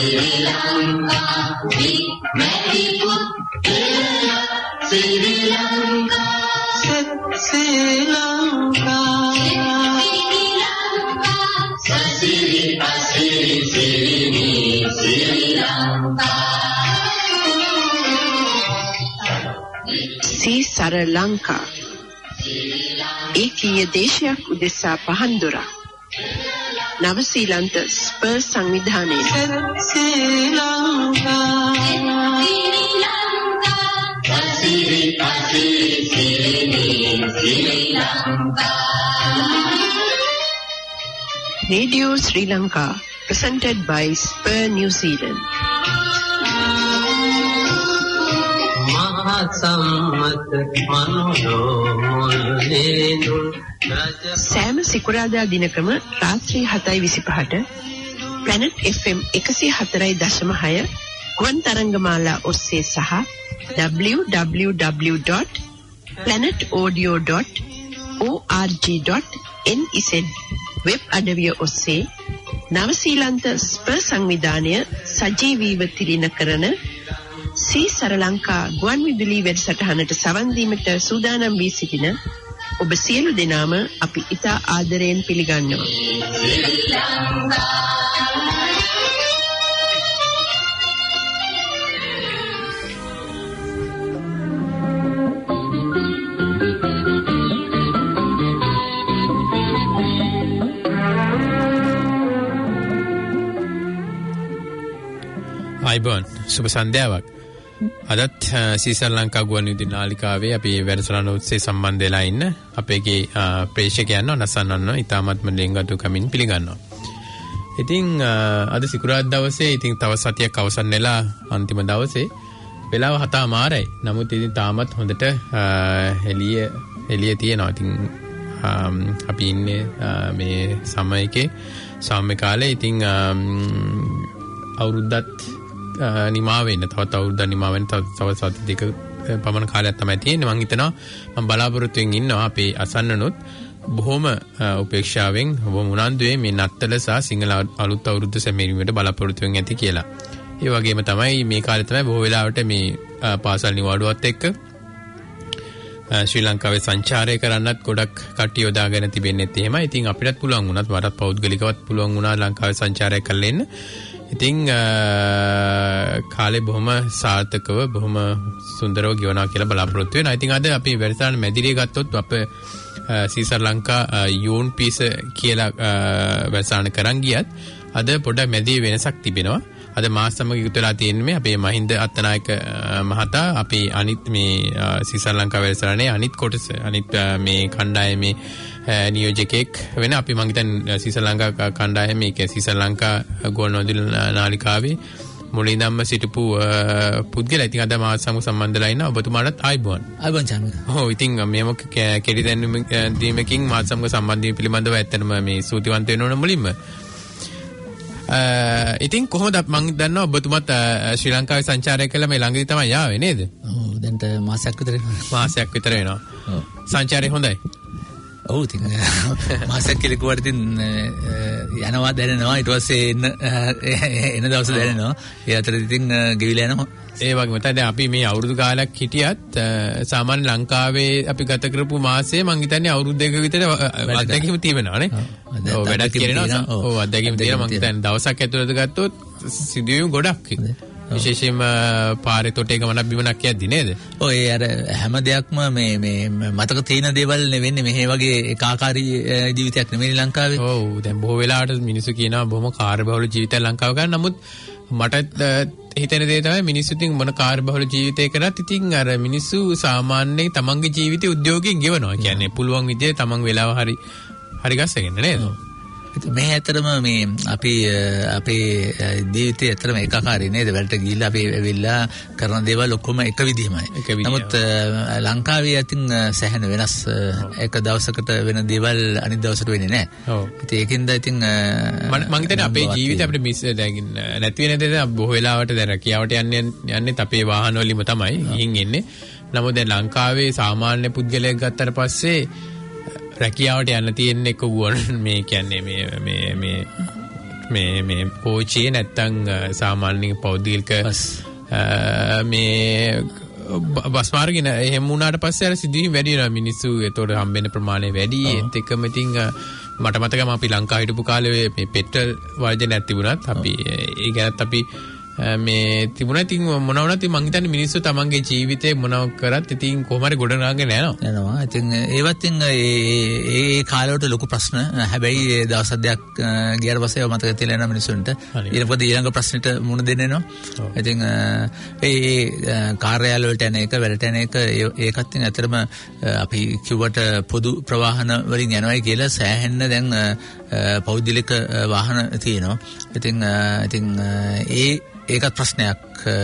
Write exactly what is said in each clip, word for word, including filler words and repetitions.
Sri Lanka, we marry good Kerala, Sri Lanka, Sri Lanka, Sri Lanka, Sri Sri Sri Sri Lanka. Sri Saralanka ඒකීය දේශයක් උදෙසා පහන්දොරක් නවසීලන්ත ස්පර් සංවිධානයේ ශ්‍රී ලංකා ශ්‍රී Lanka Radio Sri Lanka presented by Spur New Zealand. සෑම සිකුරාදා දිනකම රාත්‍රී හතයි විසිපහට Planet F M එකසිය හතරයි දශම හය ගුවන් තරංගමාලා ඔස්සේ සහ w w w dot planet audio dot org dot n z web අඩවිය ඔස්සේ නවසීලන්ත ස්පර් සංවිධානය සජීවීව තිළින කරන සී සරලංකා ගුවන් විදුලි වැඩසටහනට සවන් දීමට සූදානම් වී සිටින ඔබ සියලු දෙනාම අපි ඉතා ආදරයෙන් පිළිගන්නවා. අයිබෝන් සුබ සන්ධ්‍යාවක්. අදත් සී සරලංකා ගුවන් විදුලි නාලිකාවේ අපි වැඩසටහන ඔස්සේ සම්බන්ධ වෙලා ඉන්න අපේගේ ප්‍රේක්ෂකයන්ව නසන්නන්න ඉතාමත්ම ලෙන්ගතු කමින් පිළිගන්නවා. ඉතින් අද සිකුරාදා දවසේ ඉතින් තව සතියක් අවසන් වෙලා අන්තිම දවසේ වෙලාව හතමාරයි. නමුත් ඉතින් තාමත් හොඳට එළිය එළිය තියෙනවා. ඉතින් අපි ඉන්නේ මේ සමයකේ සාම්‍ය කාලේ. ඉතින් අවුරුද්දත් නිමා වෙන්න තවත් අවුරුද්දක් නිමා වෙන්න තව සති දෙක පමණ කාලයක් තමයි තියෙන්නේ. මම හිතනවා මම බලාපොරොත්තු වෙමින් ඉන්නවා අපේ අසන්නනොත් බොහොම උපේක්ෂාවෙන් බොහොම උනන්දුවේ මේ නත්තල සහ සිංහල අලුත් අවුරුද්ද සැමරීමට බලාපොරොත්තු වෙමින් ඇති කියලා. ඒ වගේම තමයි මේ කාලේ තමයි බොහෝ වෙලාවට මේ පාසල් නිවාඩුවත් එක්ක ශ්‍රී ලංකාවේ සංචාරය කරන්නත් ගොඩක් කට්ටිය යොදාගෙන තිබෙන්නේත් එහෙමයි. ඉතින් අපිටත් පුළුවන් වුණත් වඩාත් පෞද්ගලිකවත් පුළුවන් වුණා ලංකාවේ සංචාරය කරලා එන්න. ඉතින් කාලේ බොහොම සාර්ථකව බොහොම සුන්දරව ගෙවනවා කියලා බලාපොරොත්තු වෙනවා. ඉතින් අද අපි වැඩසටහන මැදිරිය ගත්තොත් අපේ සී සරලංකා යෝන් පීස කියලා වැඩසටහන කරන් ගියත් අද පොඩ මැදිරිය වෙනසක් තිබෙනවා. අද මාස සමග යුතුයලා තියෙන්නේ අපේ මහින්ද අත්තනායක මහතා අපේ අනිත් මේ සී සරලංකා වැඩසටහනේ අනිත් කොටස අනිත් මේ කණ්ඩායමේ නියෝජකෙක් වෙන අපි මං හිතන්නේ සී සරලංකා කණ්ඩායමේ ඒක සී සරලංකා ගුවන් විදුලි නාලිකාවේ මුලින්දම්ම සිටපු පුද්ගලයා. ඉතින් අද මාත් සමග සම්බන්ධලා ඉන්න ඔබතුමාටත් ආයිබෝන්. ආයිබෝන් චානු. ඔව් ඉතින් මේම කෙටි දැනුමකින් මාත් සමග සම්බන්ධ වීම පිළිබඳව ඇත්තටම මේ සූතිවන්ත වෙන්න ඕන මුලින්ම. ඉතින් කොහොමද මම දන්නවා ඔබතුමාත් ශ්‍රී ලංකාවේ සංචාරය කළා මේ ළඟදී තමයි ආවේ නේද? ඔව් දැන්ට මාසයක් විතර වෙනවා. මාසයක් විතර වෙනවා. ඔව්. සංචාරය හොඳයි. ඔව් ඉතින් මාසයක් කියලා කිව්වට ඉතින් යනවා දැනෙනවා ඊට පස්සේ එන එන දවස් දැනෙනවා. ඒ අතරේ ඉතින් ගෙවිලා යනවා. ඒ වගේම තමයි අපි මේ අවුරුදු කාලයක් හිටියත් සාමාන්‍ය ලංකාවේ අපි ගත කරපු මාසයේ මං හිතන්නේ අවුරුදු දෙක විතර අත්දැකීම් තියෙනවා නේ. ඔව් වැඩක් කරනවා. ඔව් අත්දැකීම් තියෙනවා. මං හිතන්නේ දවසක් ඇතුළත ගත්තොත් සිදුවීම් ගොඩක්. විශේෂයෙන්ම පාරේ තොටේ ගමනක් බිමනක් යද්දි නේද? ඔය අර හැම දෙයක්ම මේ මේ මතක තියෙන දේවල් නෙවෙන්නේ මෙහෙ වගේ ඒකාකාරී ජීවිතයක් නෙමෙයි ලංකාවේ. ඔව් දැන් බොහෝ වෙලාවට මිනිස්සු කියනවා බොහොම කාර්යබහුල ජීවිතයක් ලංකාව ගන්න. නමුත් මට හිතෙන දේ තමයි මිනිස්සු ඉතින් මොන කාර්යබහුල ජීවිතයක් කරත් ඉතින් අර මිනිස්සු සාමාන්‍යයෙන් තමන්ගේ ජීවිතේ උද්‍යෝගයෙන් ගෙවනවා. කියන්නේ පුළුවන් විදිහට තමන් වෙලාව හරි හරි ගස්සගෙන නේද? මේ ඇතරම මේ අපි අපේ ජීවිතේ ඇතරම ඒකාකාරී නේද? වැඩට ගිහිල්ලා අපි ඇවිල්ලා කරන දේවල් ඔක්කොම එක විදිහමයි. නමුත් ලංකාවේ අතින් සැහැණ වෙනස් එක දවසකට වෙන දේවල් අනිත් දවසට වෙන්නේ නැහැ. ඔව්. ඉතින් ඒකින්ද ඉතින් මම හිතන්නේ අපේ ජීවිතේ අපිට මිස් දැන් නැති වෙන දේ බොහෝ වෙලාවට දැන් රැකියාවට යන්නේ යන්නේ අපේ වාහන වලින්ම තමයි ගිහින් එන්නේ. නමුත් දැන් ලංකාවේ සාමාන්‍ය පුද්ගලයෙක් ගත්තට පස්සේ රැකියාවට යන්න තියෙන එක වුණ මේ කියන්නේ මේ මේ මේ මේ මේ කෝච්චියේ නැත්තම් සාමාන්‍ය පෞද්ගලික මේ බස් මාර්ගින එහෙම වුණාට පස්සේ අර සිදුවීම් වැඩි වෙනවා මිනිස්සු ඒතකොට හම්බෙන ප්‍රමාණය වැඩි ඒත් එක්කම ඉතින් මට මතකයි මම අපි ලංකාව හිටපු කාලේ මේ පෙට්‍රල් වර්ජනයක් තිබුණත් අපි ඒ ගැනත් අපි මේ තිබුණා ඉතින් මොන වුණත් මං හිතන්නේ මිනිස්සු තමන්ගේ ජීවිතේ මොනව කරත් ඉතින් කොහොම හරි ගොඩනගාගෙන යනවා යනවා ඉතින් ඒවත් ඉතින් ඒ ඒ කාලවලට ලොකු ප්‍රශ්න හැබැයි ඒ දවස් දෙකක් ගියාට පස්සේ මතක තියලා යන මිනිස්සුන්ට ඊළඟට ඊළඟ ප්‍රශ්නෙට මුහුණ දෙන්න වෙනවා ඉතින් ඒ කාර්යාල වලට යන එක වැඩට යන එක ඒකත් ඉතින් ඇත්තටම අපි කිව්වට පොදු ප්‍රවාහන වලින් යනවායි කියලා සෑහෙන්න දැන් පෞද්ගලික වාහන තියෙනවා ඉතින් ඉතින් ඒ ඒකත් ප්‍රශ්නයක්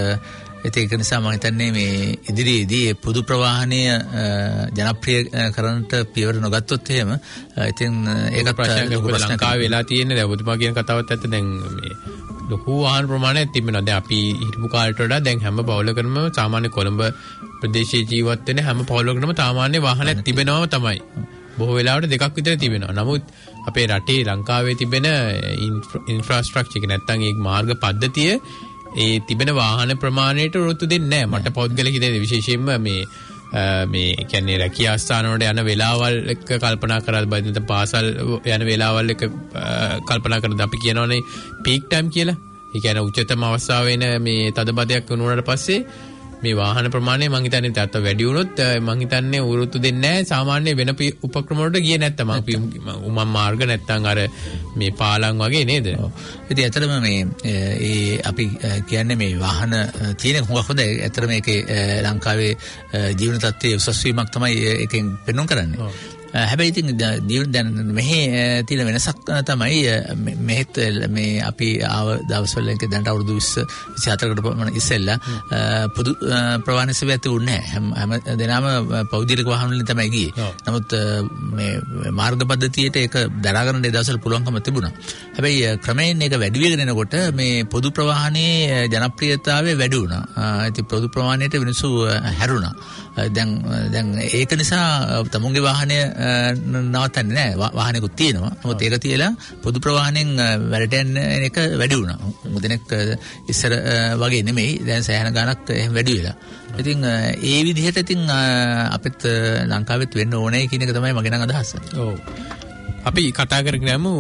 ඒක නිසා මම හිතන්නේ මේ ඉදිරියේදී පොදු ප්‍රවාහනය ජනප්‍රිය කරන්නට පියවර නොගත්තොත් එහෙම ඉතින් ඒකත් ප්‍රශ්නයක් ලංකාවේ වෙලා තියෙන්නේ දැන් ඔබතුමා කියන කතාවත් ඇත්ත දැන් මේ ලොකු වාහන ප්‍රමාණයක් තිබෙනවා දැන් අපි හිටපු කාලට වඩා දැන් හැම පවුලකම සාමාන්‍ය කොළඹ ප්‍රදේශයේ ජීවත් වෙන හැම පවුලකම සාමාන්‍ය වාහනයක් තිබෙනවම තමයි බොහෝ වෙලාවට දෙකක් විතර තිබෙනවා නමුත් අපේ රටේ ලංකාවේ තිබෙන ඉන්ෆ්‍රාස්ට්‍රක්චර් එක නැත්තම් ඒ මාර්ග පද්ධතිය ඒ තිබෙන වාහන ප්‍රමාණයට උරුත්තු දෙන්නේ නැහැ මට පෞද්ගලික හිතේ විශේෂයෙන්ම මේ මේ කියන්නේ රැකියා ස්ථාන වලට යන වෙලාවල් එක කල්පනා කරලා බලද්දී පාසල් යන වෙලාවල් එක කල්පනා කරද්දී අපි කියනවානේ පීක් ටයිම් කියලා. ඒ කියන්නේ උච්චතම අවස්ථාව වෙන මේ තදබදයක් වුණාට පස්සේ මේ වාහන ප්‍රමාණය මං හිතන්නේ තාත්ත වැඩි වුණොත් මං හිතන්නේ උරුත්තු දෙන්නේ නැහැ සාමාන්‍ය වෙන උපක්‍රම වලට ගියේ නැත්තම් අපි උමම් මාර්ග නැත්තම් අර මේ පාලම් වගේ නේද? ඉතින් ඇත්තටම මේ ඒ අපි කියන්නේ මේ වාහන තියෙන හොඟක් හොඳයි. ඇත්තටම මේකේ ලංකාවේ ජීවන තත්ත්වයේ උසස් වීමක් තමයි ඒකෙන් පෙන්වන්න කරන්නේ. හැබැයි ඉතින් දැන් මෙහි තියෙන වෙනසක් තමයි මෙහෙත් මේ අපි ආව දවස්වල එක දැනට අවුරුදු විස්ස විසිහතරකට පමණ ඉස්සෙල්ලා පොදු ප්‍රවාහන සේවයක් තිබුණේ නැහැ. හැම දෙනාම පෞද්ගලික වාහන වලින් තමයි ගියේ. නමුත් මේ මාර්ග පද්ධතියට ඒක දරා ගන්න ඒ දවස්වල පුළුවන්කම තිබුණා. හැබැයි ක්‍රමයෙන් ඒක වැඩි වෙගෙන යනකොට මේ පොදු ප්‍රවාහනයේ ජනප්‍රියතාවය වැඩි වුණා. ඉතින් පොදු ප්‍රවාහනයට මිනිස්සු හැරුණා. දැන් දැන් ඒක නිසා තමුන්ගේ වාහනය නවත්තන්නේ නැහැ. වාහනයකුත් තියෙනවා. නමුත් ඒක තියලා පොදු ප්‍රවාහනෙන් වැඩට යන එක වැඩි වුණා. මුදෙනෙක් ඉස්සර වගේ නෙමෙයි. දැන් සෑහෙන ගණක් එහෙම වැඩි වෙලා. ඉතින් ඒ විදිහට ඉතින් අපිට ලංකාවෙත් වෙන්න ඕනේ කියන එක තමයි මගේ නම් අදහස. ඔව්. අපි කතා කරගෙන යමු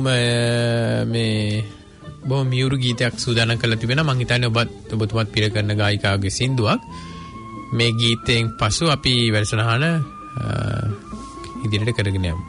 මේ බොහොම මියුරු ගීතයක් සූදානම් කරලා තිබෙනවා. මම හිතන්නේ ඔබත් ඔබතුමත් පිර කරන ගායිකාවගේ සින්දුවක්. මේ ගීතයෙන් පසු අපි වැඩසටහන ඉදිරියට කරගෙන යමු.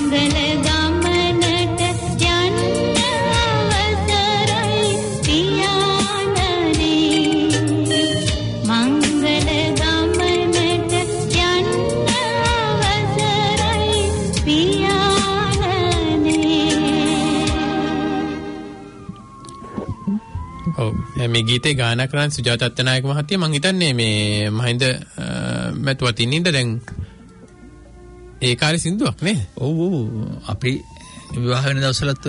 මේ ගීතේ ගායනා කරන සුජාත අත්තනායක මහත්මිය මම හිතන්නේ මේ මහින්ද මැතුවත් ඉන්න ඉඳ දැන් ඒ කාලේ සින්දුවක් නේ. ඔව් ඔව් අපි විවාහ වෙන දවස්වලත්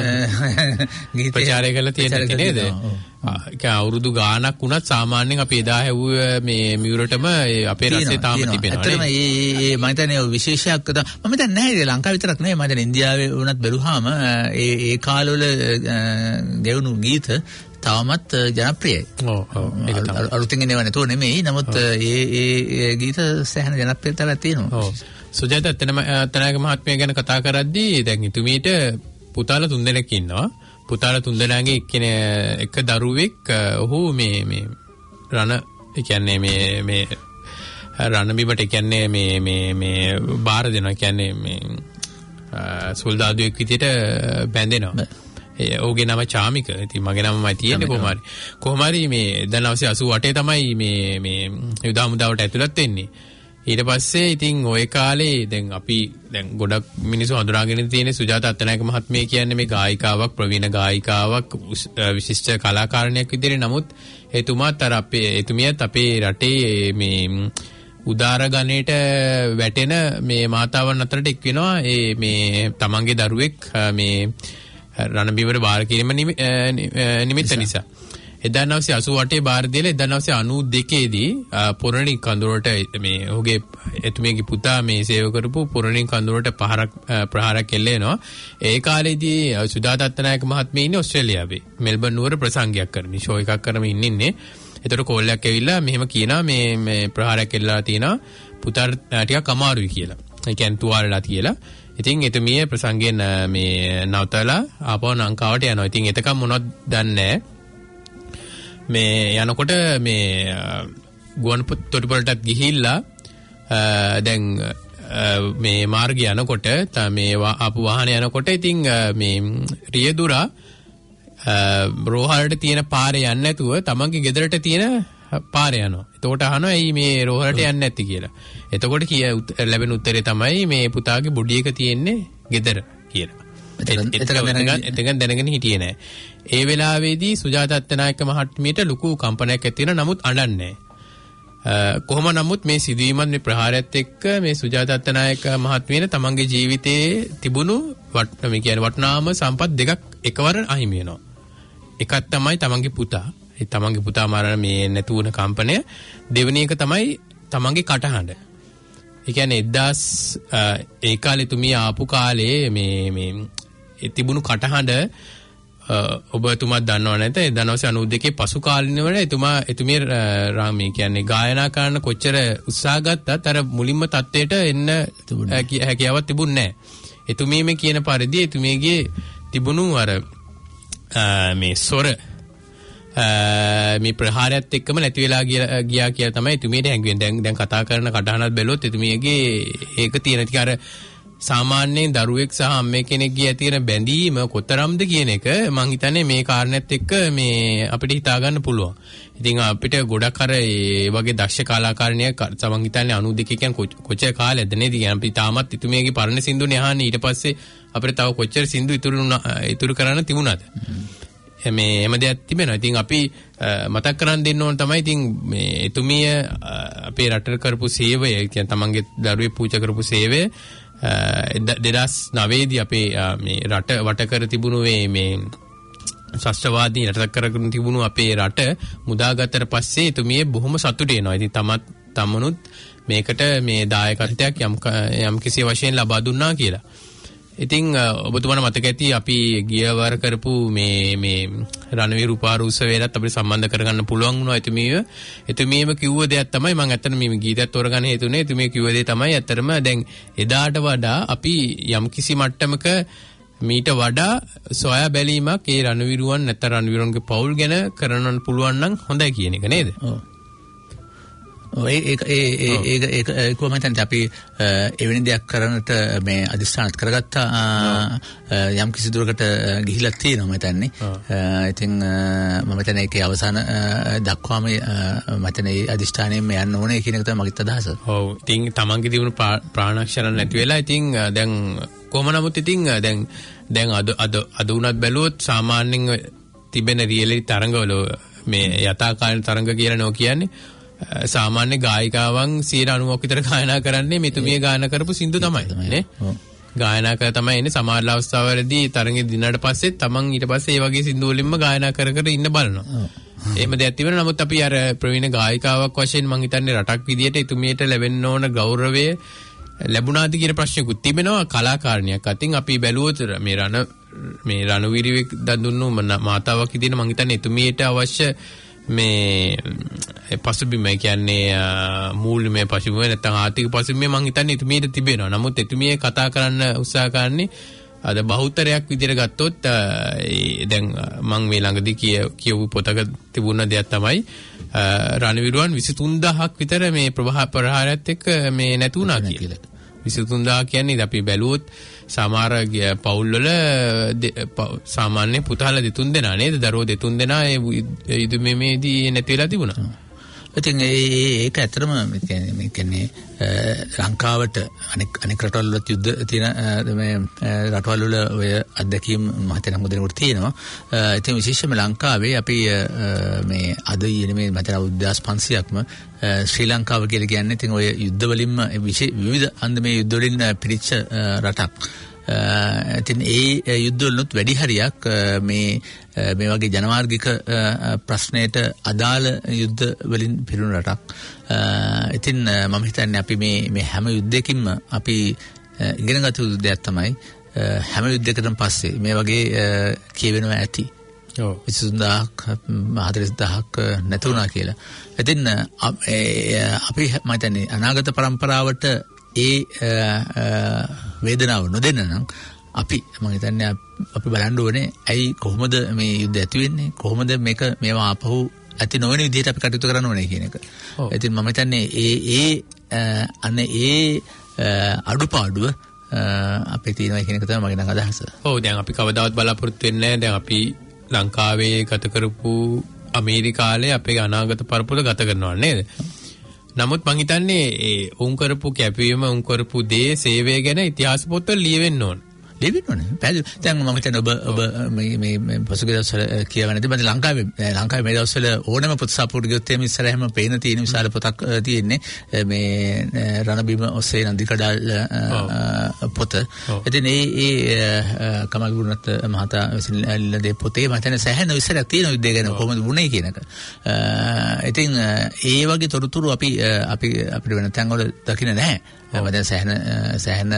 ගීත ප්‍රචාරය කරලා තියෙන නේද? ඒක අවුරුදු ගාණක් වුණත් සාමාන්‍යයෙන් අපි එදා හැවුව මේ මියුරටම අපේ රසය තාම තිබෙනවා. ඇත්තටම මේ මේ මම හිතන්නේ විශේෂයක් මම හිතන්නේ නැහැ ලංකාව විතරක් නෙවෙයි මම හිතන්නේ ඉන්දියාවේ වුණත් බැලුවාම ඒ ඒ කාලවල ගෙවුණු ගීත තවමත් ජනප්‍රියයි. ඔව් ඔව් ඒක තමයි. අලුතින් එනව නේතෝ නෙමෙයි. නමුත් ඒ ඒ ගීත සෑහෙන ජනප්‍රියතාවයක් තියෙනවා. ඔව්. සුජාත අත්තනායක මහත්මිය ගැන කතා කරද්දී දැන් ඉතුමීට පුතාලා තුන්දෙනෙක් ඉන්නවා. පුතාලා තුන්දෙනාගේ එක්කෙනෙක් එක දරුවෙක් ඔහු මේ මේ රණ ඒ කියන්නේ මේ මේ රණ බිමට කියන්නේ මේ මේ මේ බාර දෙනවා. කියන්නේ මේ සොල්දාදුවෙක් විදියට බැඳෙනවා. ඒ ඔහුගේ නම චාමික. ඉතින් මගේ නමමයි තියෙන්නේ කොහොම හරි. කොහොම හරි මේ දැන් අවශ්‍ය අසූ අටේ තමයි මේ මේ යුද හමුදාවට ඇතුළත් වෙන්නේ. ඊට පස්සේ ඉතින් ওই කාලේ දැන් අපි දැන් ගොඩක් මිනිස්සු හඳුනාගෙන තියෙන සුජාත අත්තනායක මහත්මිය කියන්නේ මේ ගායිකාවක් ප්‍රවීණ ගායිකාවක් විශිෂ්ට කලාකාරිනියක් විදිහට. නමුත් එතුමාත් අර අපේ එතුමියත් අපේ රටේ මේ උදාර ගණයට වැටෙන මේ මාතාවන් අතරට එක් වෙනවා. ඒ මේ තමන්ගේ දරුවෙක් මේ රණබිමර බාර කිරීම නිමිත්ත නිසා. එදා නවසිය අසූ අටේ බාර දීලා එදා නවසිය අනූ දෙකේ දී පොරණි කඳුරට මේ ඔහුගේ එතුමියගේ පුතා මේ සේව කරපු පොරණි කඳුරට පහරක් ප්‍රහාරයක් එල්ලෙනවා. ඒ කාලේදී සුජාත අත්තනායක මහත්මිය ඉන්නේ ඕස්ට්‍රේලියාවේ මෙල්බන් නුවර ප්‍රසංගයක් කරමින් ෂෝ එකක් කරමින් ඉන්නේ. ඒතර කෝල්ලයක් ඇවිල්ලා මෙහෙම කියනවා මේ මේ ප්‍රහාරයක් එල්ලලා තියෙනවා පුතාට ටිකක් අමාරුයි කියලා. ඒ කියන්නේ තුවාලලා කියලා. ඉතින් එතුමිය ප්‍රසංගයෙන් මේ නවතලා ආපහු ලංකාවට යනවා. ඉතින් එතකම් මොනවද දන්නේ මේ යනකොට මේ ගුවන් තොටුපළටත් ගිහිල්ලා දැන් මේ මාර්ගය යනකොට මේ ආපු වාහනේ යනකොට ඉතින් මේ රියදුරා රෝහලට තියෙන පාරේ යන්නේ නැතුව තමන්ගේ ගෙදරට තියෙන පාරේ යනවා. එතකොට අහනවා ඇයි මේ රෝහලට යන්නේ නැති කියලා. එතකොට කිය ලැබෙන උත්තරේ තමයි මේ පුතාගේ බොඩි එක තියෙන්නේ ගෙදර කියලා. එතකන් දැනගෙන හිටියේ නෑ. ඒ වෙලාවේදී සුජාත අත්තනායක මහත්මියට ලොකු කම්පනයක් ඇති වෙනවා. නමුත් අඬන්නේ නෑ. කොහොම නමුත් මේ සිදුවීමත් මේ ප්‍රහාරයත් එක්ක මේ සුජාත අත්තනායක මහත්මියට තමන්ගේ ජීවිතයේ තිබුණු වට මේ කියන්නේ වටිනාම සම්පත් දෙකක් එකවර අහිමි වෙනවා. එකක් තමයි තමන්ගේ පුතා. ඒ තමන්ගේ පුතා මරණ මේ නැතු වුණ කම්පනය. දෙවෙනි එක තමයි තමන්ගේ කටහඬ. ඒ කියන්නේ එක්දාස් ඒ කාලේ තුමිය ආපු කාලේ මේ මේ තිබුණු කටහඬ ඔබතුමා දන්නව නැත. එදා නවසිය අනූ දෙකේ පසු කාලින වල එතුමා එතුමිය රාමී කියන්නේ ගායනා කරන්න කොච්චර උත්සාහ ගත්තත් අර මුලින්ම තත්ත්වයට එන්න හැකියාවක් තිබුණේ නැහැ. එතුමිය මේ කියන පරිදි එතුමියගේ තිබුණු අර මේ සොර මේ ප්‍රහාරයත් එක්කම නැති වෙලා ගියා කියලා තමයි එතුමියට හැංගුවේ. දැන් දැන් කතා කරන කටහඬත් බැලුවොත් එතුමියගේ ඒක තියෙන ටික අර සාමාන්‍යයෙන් දරුවෙක් සහ අම්මේ කෙනෙක්ගේ ඇති වෙන බැඳීම කොතරම්ද කියන එක මම හිතන්නේ මේ කාරණේත් එක්ක මේ අපිට හිතා ගන්න පුළුවන්. ඉතින් අපිට ගොඩක් අර ඒ වගේ දක්ෂ කලාකාරිනියක් මම හිතන්නේ අනූ දෙක කියන්නේ කොච්චර කාලෙද නේද? අපි තාමත් ඉතුමියගේ පරණ සින්දුනේ අහන්නේ. ඊට පස්සේ අපිට තව කොච්චර සින්දු ඉතුරු ඉතුරු කරන්න තිබුණාද? මේ හැම දෙයක් තිබෙනවා. ඉතින් අපි මතක් කරන් දෙන්න ඕන තමයි ඉතින් මේ එතුමිය අපේ රටට කරපු සේවය කියන්නේ තමන්ගේ දරුවෙක් පූජා කරපු සේවය දෙදහස් නවය දී අපේ මේ රට වට කර තිබුණු මේ මේ ශාස්ත්‍රවාදී රටක් කරගෙන තිබුණු අපේ රට මුදාගත්තට පස්සේ එතුමිය බොහොම සතුටු වෙනවා. ඉතින් තමත් තමනුත් මේකට මේ දායකත්වයක් යම් යම් කිසි වශයෙන් ලබා දුන්නා කියලා. ඉතින් ඔබතුමාට මතක ඇති අපි ගියවර කරපු මේ මේ රණවීර උපාර උත්සවයටත් අපිට සම්බන්ධ කරගන්න පුළුවන් වුණා. එතුමිය එතුමියම කිව්ව දෙයක් තමයි මම ඇත්තටම මේ ගීතයත් තෝරගන්න හේතුනේ. එතුමිය කිව්ව දේ තමයි ඇත්තටම දැන් එදාට වඩා අපි යම්කිසි මට්ටමක මීට වඩා සොයා බැලීමක් ඒ රණවීරුවන් නැත්නම් රණවීරුන්ගේ පවුල් ගැන කරන්න පුළුවන් නම් හොඳයි කියන එක නේද? ඔව්. ඒ ඒ ඒ ඒක කොහොමද හිතන්නේ අපි එවැනි දෙයක් කරන්නට මේ අදිස්ථානත් කරගත්තා යම් කිසි දුරකට ගිහිලා තියෙනවා මම හිතන්නේ. ඉතින් මම හිතන්නේ ඒකේ අවසාන දක්වාම මම හිතන්නේ අදිස්ථානයෙන් යන්න ඕනේ කියන එක තමයි මගේ අදහස. ඔව්. ඉතින් තමන්ගේ දිනු ප්‍රාණක්ෂරණ නැති වෙලා ඉතින් දැන් කොහොම නමුත් ඉතින් දැන් දැන් අද අද අද උනත් බැලුවොත් සාමාන්‍යයෙන් තිබෙන රියැලිටි තරඟවල මේ යථාකාලීන තරඟ කියලා නෝ කියන්නේ සාමාන්‍ය ගායිකාවන් සියයට අනූවක් විතර ගායනා කරන්නේ මෙතුමිය ගායනා කරපු සින්දු තමයි නේ. ගායනා කර තමයි එන්නේ සමහර අවස්ථාවලදී තරඟෙ දිනනට පස්සේ තමන් ඊට පස්සේ ඒ වගේ සින්දු වලින්ම ගායනා කර කර ඉන්න බලනවා. එහෙම දෙයක් තිබෙනවා. නමුත් අපි අර ප්‍රවීණ ගායිකාවක් වශයෙන් මම හිතන්නේ රටක් විදියට එතුමියට ලැබෙන්න ඕන ගෞරවය ලැබුණාද කියන ප්‍රශ්නකුත් තිබෙනවා කලාකාරණියක් අතින්. අපි බැලුවොත් මේ රණ මේ රණවීරි දඳුන්නු මාතාවක් විදියට මම හිතන්නේ එතුමියට අවශ්‍ය මේ පසුබිම කියන්නේ මූල්‍යමය පසුබිම නැත්නම් ආර්ථික පසුබිම මම හිතන්නේ එතුමියට තිබෙනවා. නමුත් එතුමිය කතා කරන්න උත්සාහ කරන්නේ අද බහුතරයක් විදිහට ගත්තොත් දැන් මම මේ ළඟදී කියවපු පොතක තිබුණ දෙයක් තමයි රණවිරුවන් විසිතුන් දහසක් විතර මේ ප්‍රවාහ ප්‍රහාරයත් එක්ක මේ නැති වුණා කියලා. විසිතුන් දහස් කියන්නේ අපි බැලුවොත් සමහර පවුල්වල සාමාන්‍ය පුතාලා දෙතුන් දෙනා නේද? දරුවෝ දෙතුන් දෙනා ඒ යුදමේදී නැති වෙලා තිබුණා. ඉතින් ඒක ඇත්තටම මේ කියන්නේ ලංකාවට අනෙක් අනෙක් රටවල් වල යුද්ධ තියෙන මේ රටවල් වල ඔය අත්දැකීම් මම හිතන මොදෙනකොට තියෙනවා. ඉතින් විශේෂයෙන්ම ලංකාවේ අපි මේ අද ඊයේ මේ මත අවුරුදු පන්සියයක්ම ශ්‍රී ලංකාව කියලා කියන්නේ ඉතින් ඔය යුද්ධ වලින්ම විවිධ අන්දමේ යුද්ධ වලින් පිරිච්ච රටක්. ඉතින් ඒ යුද්ධ වලුත් වැඩි හරියක් මේ මේ වගේ ජනමාර්ගික ප්‍රශ්නයට අදාළ යුද්ධ වලින් පිරුණු රටක්. ඉතින් මම හිතන්නේ අපි මේ මේ හැම යුද්ධයකින්ම අපි ඉගෙන ගත යුතු දෙයක් තමයි හැම යුද්ධයකටම පස්සේ මේ වගේ කියවෙනවා ඇති. ඔව් විසිතුන් දහසක් හතළිස් දහසක් නැතුණා කියලා. ඉතින් අපි මම හිතන්නේ අනාගත પરම්පරාවට ඒ වේදනාව නොදෙන්න නම් අපි මම හිතන්නේ අපි බලන්න ඕනේ ඇයි කොහොමද මේ යුද්ධ ඇති වෙන්නේ කොහොමද මේක මේවා ආපහු ඇති නොවන විදිහට අපි කටයුතු කරන්න ඕනේ කියන එක. ඉතින් මම හිතන්නේ ඒ ඒ අන්න ඒ අඩුපාඩුව අපේ තියෙනවා කියන එක තමයි මගේ නම් අදහස. ඔව් දැන් අපි කවදාවත් බලාපොරොත්තු වෙන්නේ නැහැ. දැන් අපි ලංකාවේ ගත කරපු ඇමරිකාවේ අපේ අනාගත පරපුර ගත කරනවා නේද? නමුත් මං හිතන්නේ ඒ උන් කරපු කැපවීම උන් කරපු දේ සේවය ගැන ඉතිහාස පොත්වල ලියවෙන්න ඕන. ලියවෙන්න ඕනේ. පැහැදිලි. දැන් මම හිතන්නේ ඔබ ඔබ මේ මේ මේ පසුගිය දවස්වල කියවන්නේ මම ලංකාවේ ලංකාවේ මේ දවස්වල ඕනම පොත් සාපෝට් ගියොත් එමේ ඉස්සරහම පේන තියෙන විශාල පොතක් තියෙන්නේ මේ රණබිම ඔස්සේ නන්දිකඩාල් පොත. ඉතින් ඒ ඒ කමල් ගුණරත්න මහතා විසින් ලියන පොතේ මම හිතන්නේ සෑහෙන විස්තරයක් තියෙනවා යුද්ධය ගැන කොහොමද වුනේ කියන එක. ඉතින් ඒ වගේ තොරතුරු අපි අපි අපිට වෙන තැන්වල දකින්න නැහැ. මම දැන් සෑහෙන සෑහෙන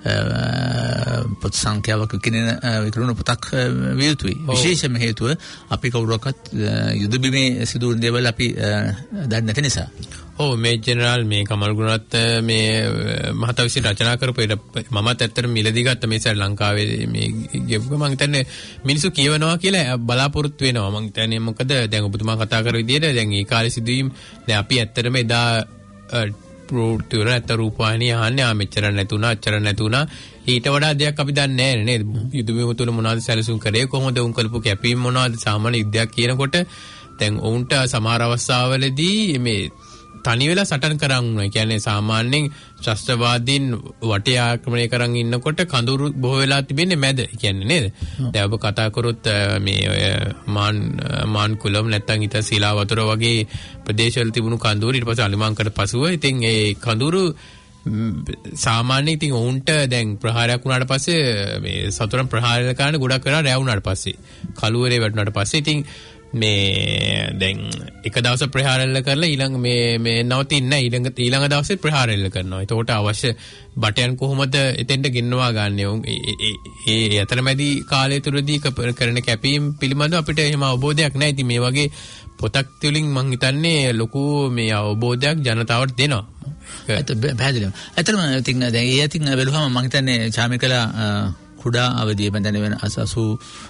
පොත් සංඛ්‍යාවක් විකිනෙන විකරුණු පොතක් විය යුතුයි. විශේෂම හේතුව අපි කවුරක්වත් යුද බිමේ සිදුවන දේවල් අපි දන්නේ නැති නිසා. ඔව් මේ ජෙනරාල් මේ කමල් ගුණරත්න මේ මහතා විසින් රචනා කරපු මමත් ඇත්තටම මිලදී ගත්ත මේ සැර ලංකාවේ මේ ගෙවුව මම හිතන්නේ මිනිස්සු කියවනවා කියලා බලාපොරොත්තු වෙනවා. මම හිතන්නේ මොකද දැන් ඔබතුමා කතා කර විදිහට දැන් ඒ කාලේ සිදුවීම් දැන් අපි ඇත්තටම එදා ප්‍රෝට්ටුර නැත්නම් රූපවාහිනිය අහන්නේ ආ මෙච්චර නැතුණා අච්චර නැතුණා ඊට වඩා දෙයක් අපි දන්නේ නැහැ නේද? යුදබිම තුල මොනවද සැලසුම් කරේ කොහොමද උන් කළපු කැපීම් මොනවද සාමාන්‍ය යුද්ධයක් කියනකොට දැන් උන්ට සමහර අවස්ථාවලදී මේ තනි වෙලා සටන් කරන් උනා. ඒ කියන්නේ සාමාන්‍යයෙන් ශස්ත්‍රවාදීන් වටේ ආක්‍රමණය කරන් ඉන්නකොට කඳුරු බොහෝ වෙලා තිබෙන්නේ මැද. ඒ කියන්නේ නේද? දැන් ඔබ කතා කරොත් මේ මාන් මාන් කුලම් නැත්තම් ඊට සීලා වතුර වගේ ප්‍රදේශවල තිබුණු කඳුරු ඊට පස්සේ අලිමංකඩ පසුව ඉතින් ඒ කඳුරු සාමාන්‍යයෙන් ඉතින් උන්ට දැන් ප්‍රහාරයක් වුණාට පස්සේ මේ සතුරන් ප්‍රහාරය කරන ගොඩක් වෙලා රැ වුණාට පස්සේ කළුවරේ වැටුණාට පස්සේ ඉතින් මේ දැන් එක දවස් ප්‍රහාරෙල්ල කරලා ඊළඟ මේ මේ නවතින්නේ නැහැ ඊළඟ ඊළඟ දවසේ ප්‍රහාරෙල්ල කරනවා. එතකොට අවශ්‍ය බටයන් කොහොමද එතෙන්ට ගෙන්නවා ගන්න ඒ ඒ අතරමැදි කාලය තුරදී කරන කැපීම් පිළිබඳව අපිට එහෙම අවබෝධයක් නැහැ. ඉතින් මේ වගේ පොතක් තුලින් මම හිතන්නේ ලොකු මේ අවබෝධයක් ජනතාවට දෙනවා. ඒක පැහැදිලිව. ඇත්තටම ඉතින් දැන් ඒ ඉතින් බැලුවම මම හිතන්නේ චාමිකලා කුඩා අවදියේ මම දැන් අසු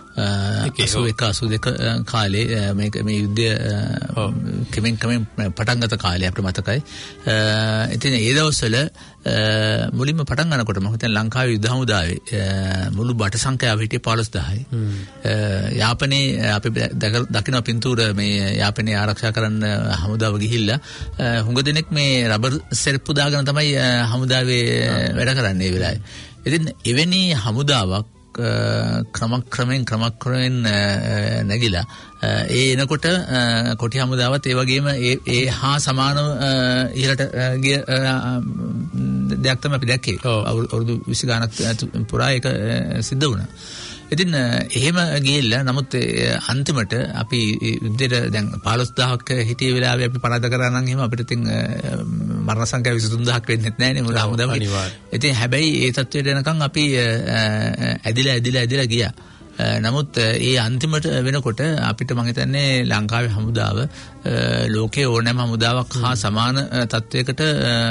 අසුඑක අසුදෙක කාලේ මේක මේ යුද්ධය කෙමෙන් කෙමෙන් පටන් ගත කාලේ අපිට මතකයි. ඉතින් ඒ දවස්වල මුලින්ම පටන් ගන්නකොට මම හිතන්නේ ලංකාවේ යුද හමුදාවේ මුළු බට සංඛ්‍යාව හිටියේ පහළොස් දහසයි. යාපනයේ අපි දකින්න පින්තූර මේ යාපනයේ ආරක්ෂා කරන්න හමුදාව ගිහිල්ලා හුඟ දෙනෙක් මේ රබර් සෙරප්පු දාගෙන තමයි හමුදාවේ වැඩ කරන්නේ ඒ වෙලාවේ. ඉතින් එවැනි හමුදාවක් ක්‍රමක්‍රමෙන් ක්‍රමක්‍රමෙන් නැගිලා ඒ එනකොට කොටි හමුදාවත් ඒ වගේම ඒ ඒ හා සමානව ඉහළට ගිය දෙයක් තමයි අපි දැක්කේ. අවුරුදු විසි ගානක් පුරා ඒක සිද්ධ වුණා. ඉතින් එහෙම ගිහිල්ලා නමුත් අන්තිමට අපි යුද්ධෙට දැන් පහළොස් දහසක් හිටිය වෙලාවේ අපි පරාද කරා නම් එහෙම අපිට ඉතින් මරණ සංඛ්‍යාව විසි තුන් දහසක් වෙන්නේ නැහැ නේ මුල හමුදාව. ඉතින් හැබැයි ඒ තත්ත්වයට එනකන් අපි ඇදිලා ඇදිලා ඇදිලා ගියා. නමුත් ඒ අන්තිමට වෙනකොට අපිට මම හිතන්නේ ලංකාවේ හමුදාව ලෝකයේ ඕනෑම හමුදාවක් හා සමාන තත්වයකට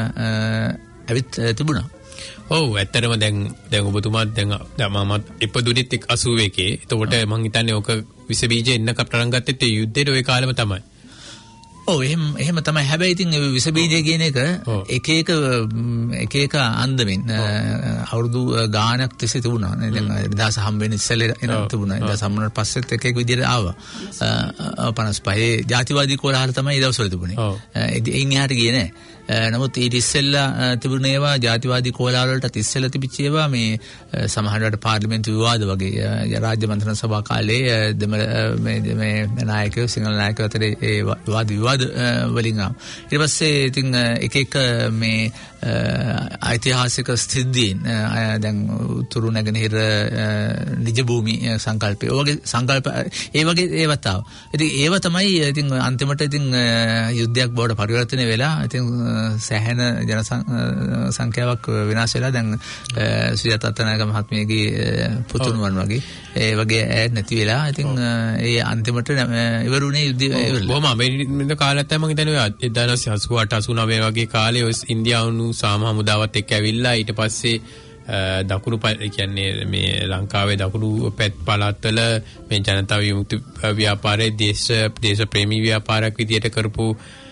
ඇවිත් තිබුණා. ඔව් ඇත්තටම දැන් දැන් ඔබතුමාත් දැන් මමත් ඉපදුනෙත් අසූ එකේ. එතකොට මම හිතන්නේ ඔක විස බීජ එන්න පටන් ගත්තෙත් ඒ යුද්ධේට ওই කාලෙම තමයි. ඔව් එහෙම එහෙම තමයි. හැබැයි ඉතින් විස බීජය කියන එක එක එක එක එක අන්දමින් අවුරුදු ගානක් තිස්සේ තිබුණා. දැන් නිදහස හම්බ වෙන ඉස්සෙල්ලා එන තිබුණා. නිදහස හම්බුනට පස්සෙත් එක එක විදිහට ආවා. පනස් පහේ ජාතිවාදී කෝලහල තමයි ඒ දවස්වල තිබුණේ. එයින් එහාට ගියේ නෑ. නමුත් ඊට ඉස්සෙල්ලා තිබුණ ඒවා ජාතිවාදී කෝලහල වලට ඉස්සෙල්ලා තිබිච්ච ඒවා මේ සමහරවිට පාර්ලිමේන්තු විවාද වගේ රාජ්‍ය මන්ත්‍රණ සභා කාලේ දෙමළ මේ මේ නායකයෝ සිංහල නායකයෝ අතර ඒ වාද විවාද වලින් ආව. ඊට පස්සේ ඉතින් එක එක මේ ඓතිහාසික ස්ථිතීන් දැන් උතුරු නැගෙනහිර නිජ භූමි සංකල්පය වගේ සංකල්ප ඒ වගේ ඒවත් ආවා. ඉතින් ඒව තමයි ඉතින් අන්තිමට ඉතින් යුද්ධයක් බවට පරිවර්තනය වෙලා ඉතින් සෑහෙන ජන සංඛ්‍යාවක් විනාශ වෙලා දැන් සුජාත අත්තනායක මහත්මියගේ පුතුණුවන් වගේ ඒ වගේ ඈත් නැති වෙලා ඉතින් ඒ අන්තිමට ඉවරුනේ යුද්ධය ඉවරලා. බොහොම අමෙරිකන් කාලයක් තමයි මම හිතන්නේ එක්දාස් අසූඅට අසූනවය වගේ කාලේ ඔය ඉන්දියානු සාම හමුදාවත් එක්ක ඇවිල්ලා ඊට පස්සේ දකුණු කියන්නේ මේ ලංකාවේ දකුණු පැත් පළාත්වල මේ ජනතා විමුක්ති ව්‍යාපාරයේ දේශ දේශ ප්‍රේමී ව්‍යාපාරයක් විදියට කරපු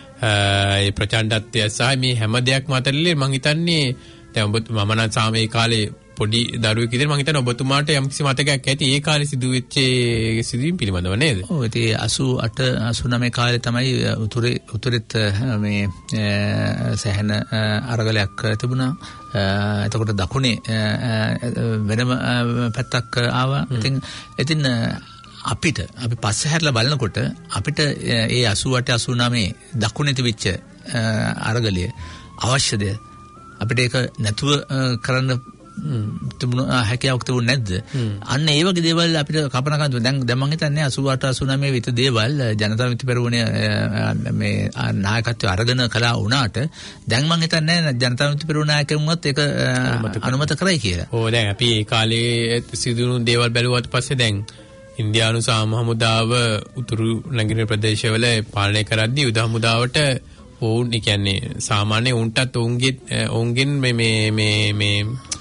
ඒ ප්‍රචණ්ඩත්වය සහ මේ හැම දෙයක්ම අතරලේ මම හිතන්නේ දැන් ඔබ මම නම් සාමේ කාලේ පොඩි දරුවෙක් විදිහට මම හිතන්නේ ඔබතුමාට යම්කිසි මතකයක් ඇති ඒ කාලේ සිදුවෙච්ච සිදුවීම් පිළිබඳව නේද? ඔව් ඉතින් අසූඅට අසූනවය කාලේ තමයි උතුරේ උතුරෙත් මේ සැහැණ අරගලයක් තිබුණා. එතකොට දකුණේ වෙනම පැත්තක් ආවා. ඉතින් ඉතින් අපිට අපි පස්සේ හැරලා බලනකොට අපිට ඒ අසූඅට අසූනවය දකුණේ තිබිච්ච අරගලය අවශ්‍යද අපිට ඒක නැතුව කරන්න තිබුණ හැකියාවක් තිබුණ නැද්ද? අන්න ඒ වගේ දේවල් අපිට කපන කන්ද දැන් දැන් මම හිතන්නේ අසූඅට අසූනවය විතර දේවල් ජනතා විමුක්ති පෙරමුණේ මේ නායකත්වය අරගෙන කළා වුණාට දැන් මම හිතන්නේ ජනතා විමුක්ති පෙරමුණ නායකයන්වත් ඒක අනුමත කරයි කියලා. ඕ දැන් අපි ඒ කාලේ සිදුණු දේවල් බැලුවාට පස්සේ දැන් ඉන්දියානු සාම හමුදාව උතුරු නැගෙනහිර ප්‍රදේශවල පාලනය කරද්දී යුද හමුදාවට ඔවුන් කියන්නේ සාමාන්‍ය උන්ටත් ඔවුන්ගේ ඔවුන්ගෙන් මේ මේ මේ මේ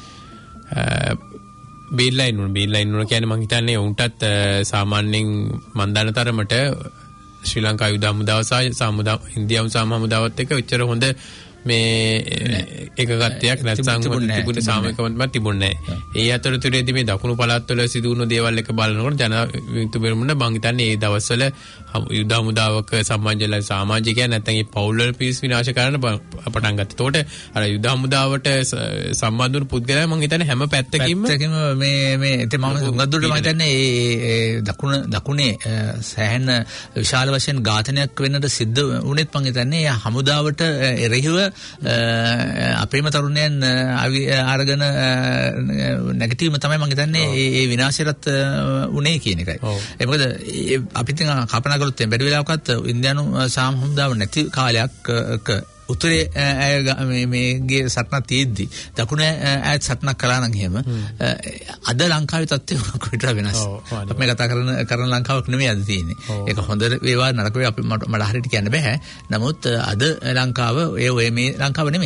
බේල්ලයින් උන බේල්ලයින් උන කියන්නේ මම හිතන්නේ උන්ටත් සාමාන්‍යයෙන් මන් දන්න තරමට ශ්‍රී ලංකා යුද හමුදාව සහ සමුදා ඉන්දියානු සාම හමුදාවත් එක්ක උච්චර හොඳ මේ එකගතයක් නැත්නම් තිබුණ සාමයකම තිබුණේ නැහැ. ඒ අතරතුරේදී මේ දකුණු පළාත්වල සිදු වුණු දේවල් එක බලනකොට ජන විමුක්ති පෙරමුණ මං හිතන්නේ ඒ දවස්වල යුද හමුදාවක සමාජයල සමාජිකයන් නැත්නම් ඒ පවුල් වල පිරිස් විනාශ කරන්න පටන් ගත්තා. ඒතකොට අර යුද හමුදාවට සම්බන්ධ වුණු පුද්ගලයා මං හිතන්නේ හැම පැත්තකින්ම පැත්තකින්ම මේ මේ ඉතින් මම හුඟක් මම හිතන්නේ ඒ දකුණ දකුණේ සෑහෙන විශාල වශයෙන් ඝාතනයක් වෙන්නට සිද්ධ වුණෙත් මං හිතන්නේ හමුදාවට එරෙහිව අපේම තරුණයන් අරගෙන නැගිටීම තමයි මම හිතන්නේ ඒ විනාශයටත් උනේ කියන එකයි. ඒ මොකද අපිට කල්පනා කළොත් බැරි වෙලාවකත් ඉන්දියානු සාම හමුදාව නැති කාලයක් උතුරේ මේ මේගේ සටනක් තියෙද්දි දකුණේ ඈත් සටනක් කළා නම් එහෙම අද ලංකාවේ තත්ත්වය කොහෙට වෙනස්. අපි මේ කතා කරන කරන ලංකාවක් නෙමෙයි අද තියෙන්නේ. ඒක හොඳ වේවා නරක වේවා අපි මට හරියට කියන්න බෑ. නමුත් අද ලංකාව ඒ ඔය මේ ලංකාව නෙමෙයි.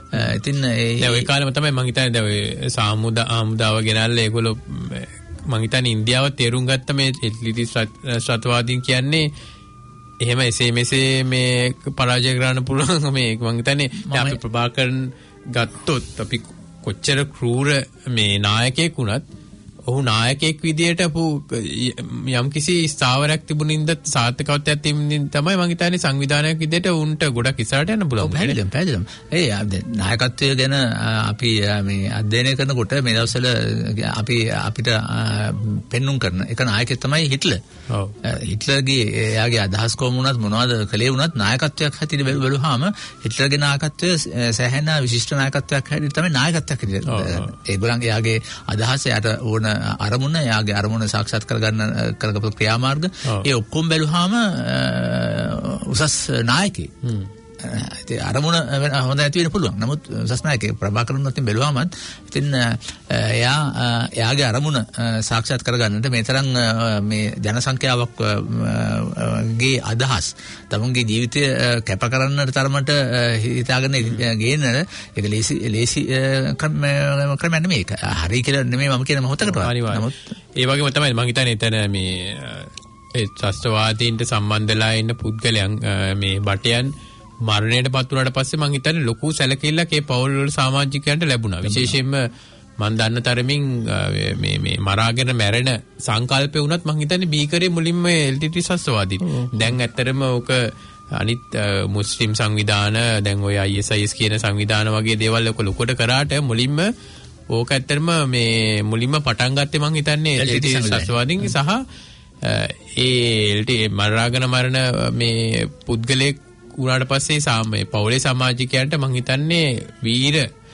ඉතින් ඒ ඔය කාලෙම තමයි මං හිතන්නේ දැන් ඔය සාමුදා ආමුදාව ගෙනල්ලා ඒගොල්ලෝ මං හිතන්නේ ඉන්දියාව තේරුම් ගත්ත මේ එල්ටිටි ශාස්ත්‍රවාදීන් කියන්නේ එහෙම එසේ මෙසේ මේ පරාජය කරන්න පුළුවන් මේ මං හිතන්නේ අපි ප්‍රභාකරන් ගත්තොත් අපි කොච්චර ක්‍රූර මේ නායකයෙක් වුණත් ඔහු නායකයෙක් විදියට අපු යම්කිසි ස්ථාවරයක් තිබුණින්ද සාර්ථකත්වයක් තිබුණින් තමයි මං හිතන්නේ සංවිධානයක් විදියට උන්ට ගොඩක් ඉස්සරහට යන්න පුළුවන්. පැහැදිලිවම පැහැදිලිවම. ඒ නායකත්වය ගැන අපි මේ අධ්‍යයනය කරනකොට මේ දවස්වල අපි අපිට පෙන්눔 කරන එක නායකයෙක් තමයි හිට්ලර්. ඔව්. හිට්ලර්ගේ එයාගේ අදහස් කොහොම වුණත් මොනවද කළේ වුණත් නායකත්වයක් හැටියට බැලුවාම හිට්ලර්ගේ නායකත්වය සෑහෙන විශිෂ්ට නායකත්වයක් හැටියට තමයි නායකත්වයක් හැටියට. ඒගොල්ලන්ගේ එයාගේ අදහස යට ඕන අරමුණ එයාගේ අරමුණ සාක්ෂාත් කරගන්න කරගපු ක්‍රියාමාර්ග ඒ ඔක්කොම බැලුවාම උසස් නායකයෙක්. ඒ අරමුණ හොඳ නැති වෙන්න පුළුවන්. නමුත් උසස් නායකයෙක් ප්‍රභාකරන් අතින් බැලුවාමත් ඉතින් එයා එයාගේ අරමුණ සාක්ෂාත් කරගන්නට මේ තරම් මේ ජනසංඛ්‍යාවක් ගේ අදහස් තමුන්ගේ ජීවිතය කැප කරන්නට තරමට හිතාගෙන ගේන්න ඒක ලේසි ලේසි ක්‍රමයක් නෙමෙයි. හරි කියලා නෙමෙයි මම කියන මොහොතකට. නමුත් ඒ වගේම තමයි මම හිතන්නේ එතන මේ ඒ ත්‍රස්තවාදීන්ට සම්බන්ධලා ඉන්න පුද්ගලයන් මේ බටයන් මරණයට පත් වුණාට පස්සේ මම හිතන්නේ ලොකු සැලකිල්ලක් ඒ පෞල් වල සමාජිකයන්ට ලැබුණා. විශේෂයෙන්ම මම දන්න තරමින් මේ මේ මරාගෙන මැරෙන සංකල්පේ වුණත් මම හිතන්නේ බීකරේ මුලින්ම එල්ටිටි සස්වාදීන්. දැන් ඇත්තරම ඕක අනිත් මුස්ලිම් සංවිධාන දැන් ඔය ආයි එස් ආයි එස් කියන සංවිධාන වගේ දේවල් ඔක ලොකුට කරාට මුලින්ම ඕක ඇත්තරම මේ මුලින්ම පටන් ගත්තේ මම හිතන්නේ එල්ටිටි සස්වාදීන් සහ ඒ එල්ටි මරාගෙන මරණ මේ පුද්ගලෙක් උනාට පස්සේ සාමයේ පෞලේ සමාජිකයන්ට මං හිතන්නේ වීර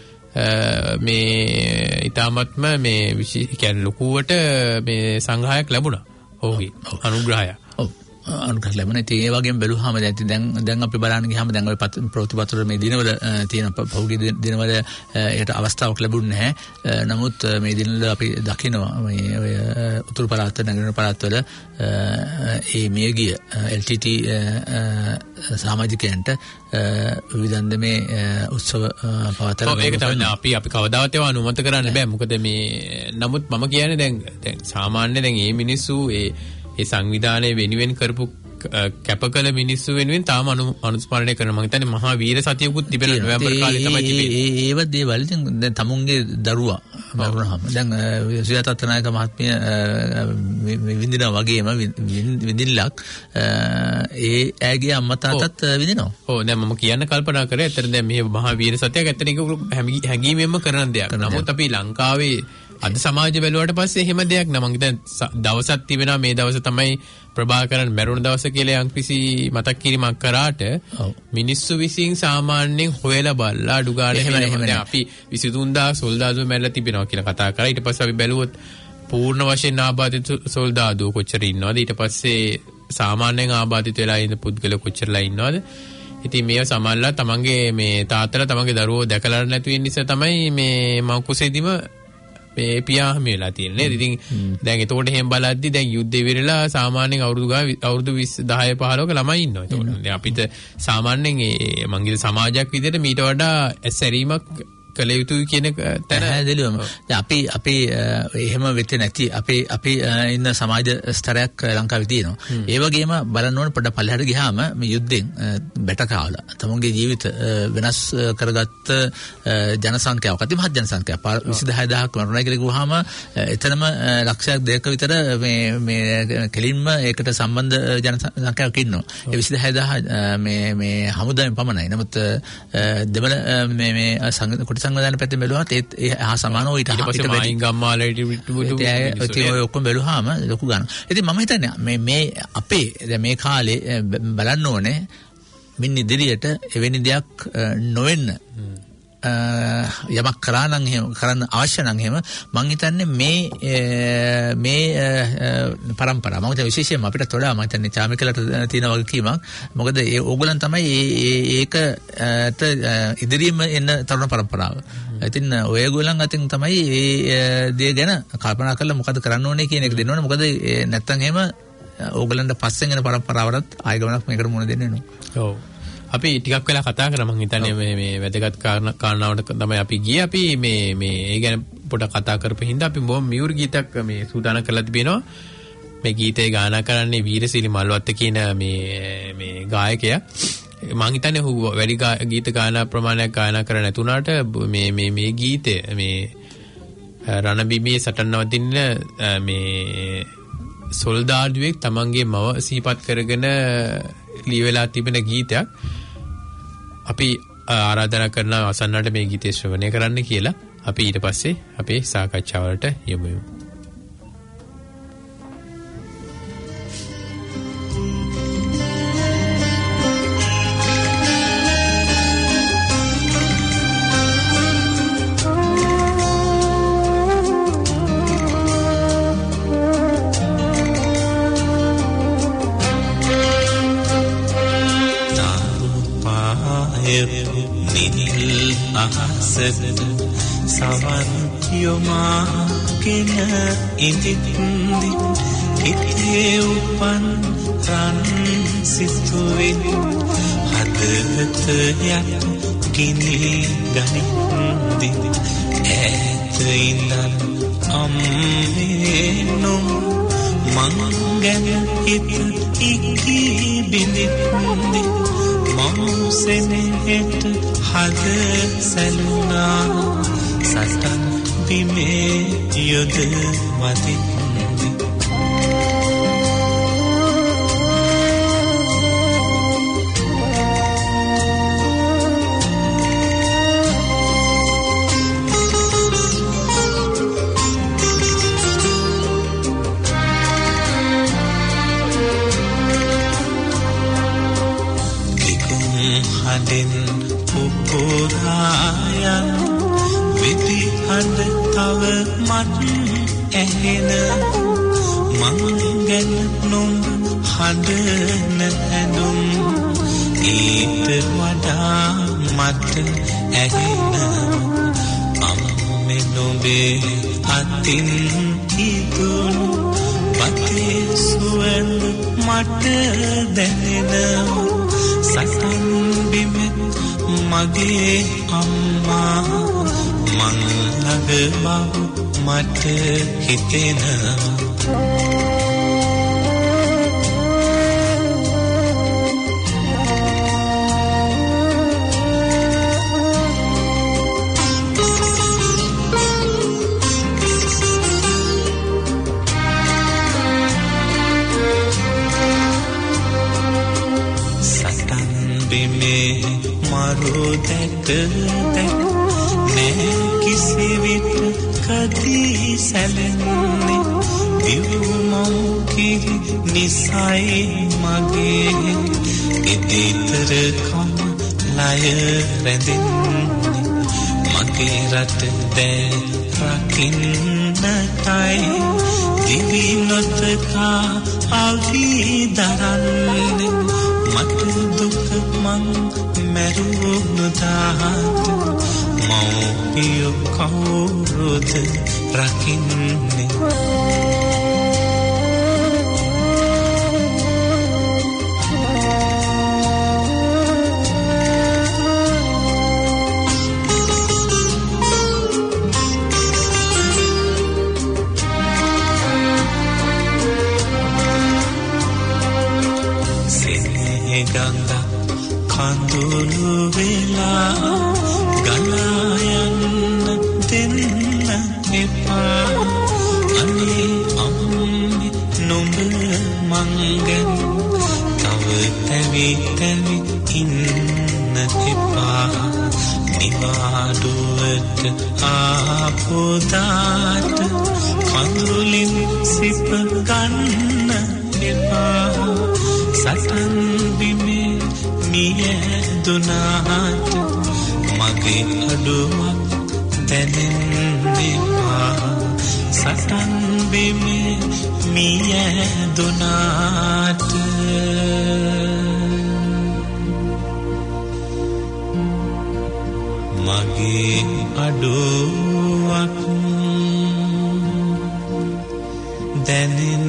මේ ඊටාත්ම මේ විශේෂ කියන්නේ ලකුවට මේ සංග්‍රහයක් ලැබුණා. ඔහුගේ අනුග්‍රහය. ඔව් අනුග්‍රහ ලැබුණා. ඉතින් ඒ වගේම බැලුවාම දැන් දැන් අපි බලන්න ගියාම දැන් ඔය ප්‍රතිපත්‍ර මේ දිනවල තියෙන පහුගිය දිනවල ඒකට අවස්ථාවක් ලැබුණේ නැහැ. නමුත් මේ දිනවල අපි දකිනවා මේ ඔය උතුරු පළාත් නැගෙනහිර පළාත්වල ඒ මේගිය එල්ටිටි සමාජිකයන්ට විවිධන්දමේ උත්සව පවත්වන. ඔව් ඒක තමයි අපි අපි කවදාවත් ඒවා අනුමත කරන්න බෑ. මොකද මේ නමුත් මම කියන්නේ දැන් දැන් සාමාන්‍ය දැන් මේ මිනිස්සු ඒ ඒ සංවිධානයේ වෙනුවෙන් කරපු කැපකල මිනිස්සු වෙනුවෙන් තාම අනුස්මරණය කරනවා. මම හිතන්නේ මහා වීර සතියකුත් තිබෙන නොවැම්බර් කාලේ තමයි තිබෙන්නේ. ඒ ඒව දේවල් ඉතින් දැන් තමුන්ගේ දරුවා මරුණාම දැන් සුජාත අත්තනායක මහත්මිය විඳිනා වගේම විඳින්නලක් ඒ ඇගේ අම්මා තාත්තත් විඳිනවා. ඔව් දැන් මම කියන්න කල්පනා කරේ ඇත්තට දැන් මේ මහා වීර සතියක් ඇත්තට ඒක හැංගීමෙන්ම කරන දෙයක්. නමුත් අපි ලංකාවේ අද සමාජය බැලුවට පස්සේ එහෙම දෙයක් නෑ. මං හිතන්නේ දවසක් තිබෙනවා මේ දවස තමයි ප්‍රභාකරන් මැරුණ දවස කියලා යම්කිසි මතක් කිරීමක් කරාට මිනිස්සු විසින් සාමාන්‍යයෙන් හොයලා බලලා අඩු ගන්න එහෙම අපි විසිතුන්දා සොල්දාදුව මැරලා තිබෙනවා කියලා කතා කරා. ඊට පස්සේ අපි බැලුවොත් පූර්ණ වශයෙන් ආබාධිත සොල්දාදුව කොච්චර ඉන්නවද? ඊට පස්සේ සාමාන්‍යයෙන් ආබාධිත වෙලා ඉන්න පුද්ගලයෝ කොච්චරලා ඉන්නවද? ඉතින් මේව සමහරලා තමන්ගේ මේ තාත්තලා තමන්ගේ දරුවෝ දැකලා නැති වෙන නිසා තමයි මේ මව කුසෙදිම මේ පියාහම වෙලා තියෙන්නේ. ඉතින් දැන් එතකොට එහෙම බලද්දි දැන් යුද්ධේ විරලා සාමාන්‍යයෙන් අවුරුදු ගාන අවුරුදු විස්ස දහය පහළොවක ළමයි ඉන්නවා. එතකොට දැන් අපිට සාමාන්‍යයෙන් මේ මංගිල සමාජයක් විදිහට මීට වඩා ඇස්සැරීමක් කළ යුතුයි කියන තැන හැදෙලුවම දැන් අපි අපි එහෙම වෙන්නේ නැති අපේ අපි ඉන්න සමාජ ස්තරයක් ලංකාවේ තියෙනවා. ඒ වගේම බලන්න ඕන පොඩ පල්ලෙහාට ගියාම මේ යුද්ධෙන් බැට කාලා තමුන්ගේ ජීවිත වෙනස් කරගත්ත ජනසංඛ්‍යාවක් අති මහත් ජනසංඛ්‍යාවක් විසිදහය දහසක් මරුණා කියලා කිව්වහම එතනම ලක්ෂයක් දෙකක විතර මේ මේ කෙලින්ම ඒකට සම්බන්ධ ජනසංඛ්‍යාවක් ඉන්නවා. ඒ විසිදහය දහස මේ මේ හමුදාවෙන් පමණයි. නමුත් දෙමළ මේ මේ කොට සංවිධානය පැත්තෙන් බැලුවහත් ඒ හා සමානව ඊට පස්සේ මායින් ගම්මාලට ඉතින් ඔය ඔක්කොම බැලුවාම ලොකු ගණන්. ඉතින් මම හිතන්නේ මේ මේ අපේ දැන් මේ කාලේ බලන්න ඕනේ මින් ඉදිරියට එවැනි දෙයක් නොවෙන්න යමක් කරා නම් එහෙම කරන්න අවශ්‍ය නම් එහෙම මම හිතන්නේ මේ මේ પરම්පරාව මම හිතන්නේ විශේෂයෙන්ම අපිට වඩා මම හිතන්නේ චාමිකලට තියෙන වගකීමක්. මොකද ඒ ඕගොල්ලන් තමයි ඒකට ඉදිරියම එන්න තරුණ પરම්පරාව. ඉතින් ඔයගොල්ලන් අතින් තමයි මේ දේ ගැන කල්පනා කරලා මොකද කරන්න ඕනේ කියන එක දෙන්න ඕනේ. මොකද නැත්තම් එහෙම ඕගොල්ලන්ට පස්සෙන් එන પરම්පරාවටත් ආයෙ ගමනක් මේකට මුණ දෙන්න වෙනවා. ඔව්. අපි ටිකක් වෙලා කතා කරා මම හිතන්නේ මේ මේ වැදගත් කාරණාවට තමයි අපි ගියේ අපි මේ මේ ඒ ගැන පොඩක් කතා කරපු හින්දා අපි බොහොම මියුර් ගීතයක් මේ සූදානම් කරලා තිබෙනවා මේ ගීතේ ගායනා කරන්නේ වීරසිරි මල්වත්ත කියන මේ මේ ගායකයා මම හිතන්නේ ඔහු වැඩි ගීත ගායනා ප්‍රමාණයක් ගායනා කර නැතුණාට මේ මේ මේ ගීතය මේ රණබිමේ සටන් නවතින මේ සොල්දාදුවෙක් තමන්ගේ මව සිහිපත් කරගෙන ලියවලා තිබෙන ගීතයක් අපි ආරාධනා කරන අසන්නට මේ ගීතය ශ්‍රවණය කරන්න කියලා අපි ඊට පස්සේ අපේ සාකච්ඡාවලට යමු. සවන් යොමාගෙන ඉඳිත්දි හිතේ උපන් රන් සිතුවින් හදවත යට ගිනි ගනිද්දි ඈත ඉඳන් අම්මේ නොම මං ගැන හිත ඉකි බිඳිද්දි මෞසෙනෙට හද සැලුනා සටන් බිමේ යොද වදින්දි හඬෙන් පුපුරායන් විදි හඬ තව මත් ඇහෙන මං ගැන නොඹ හඬන ඇඳුම් ඊට වඩා මට ඇහෙන අම්මේ නොඹේ අතින් ඉදුණු බතේ සුවඳ මට දැනෙනවා සටන් බිමෙත් මගේ අම්මා මං ළඟ බව මට හිතෙනවා මරු දැක දැක නෑ කිසි විට කදී සැලෙන්නේ දිවුමෝ කිරි නිසයි මගේ ඉදිතර කම ලය රැඳෙන්නේ මගේ රට දැ රකින්නටයි දිවි නොතකා අවි දරන්නේ මට දුක මං මැරුණු දාට මව්පියෝ කවුරුද රකින්නේ ගංගා කඳුළු වෙලා ගලා යන්න දෙන්න එපා අනේ අම්මේ නුඹ මං ගැන තව තැවි තැවි ඉන්න එපා නිවාඩුවට ආපොදාට කඳුලින් සිප ගන්න එපා සටන් බිමේ මිය දුනාට මගේ අඩුවක් දැනෙන්නේපා සටන් බිමේ මිය දුනාට මගේ අඩුවක්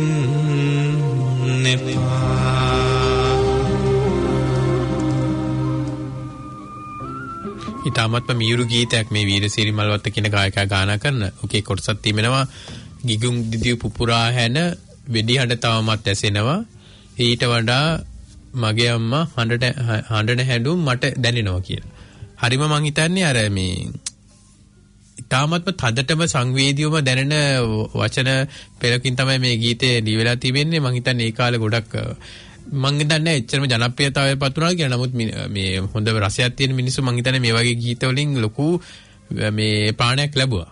දැනෙන්නේපා ඊටමත්ම මියුරු ගීතයක් මේ වීරසිරි මල්වත්ත කියන ගායකයා ගායනා කරන. ඔකේ කොටසක් තිබෙනවා ගිගුම් දිදිය පුපුරා හැන වෙඩි හඬ තවමත් ඇසෙනවා. ඊට වඩා මගේ අම්මා හඬට හඬන හැඬුම් මට දැනෙනවා කියලා. හරිම මං හිතන්නේ අර මේ ඊටමත්ම තදටම සංවේදීවම දැනෙන වචන පෙරකින් තමයි මේ ගීතේ ලියවිලා තිබෙන්නේ. මං හිතන්නේ ඒ කාලේ ගොඩක් මං හිතන්නේ එච්චරම ජනප්‍රියතාවය පත් වුණා කියලා. නමුත් මේ හොඳ රසයක් තියෙන මිනිස්සු මං හිතන්නේ මේ වගේ ගීත වලින් ලොකු මේ ප්‍රාණයක් ලැබුවා.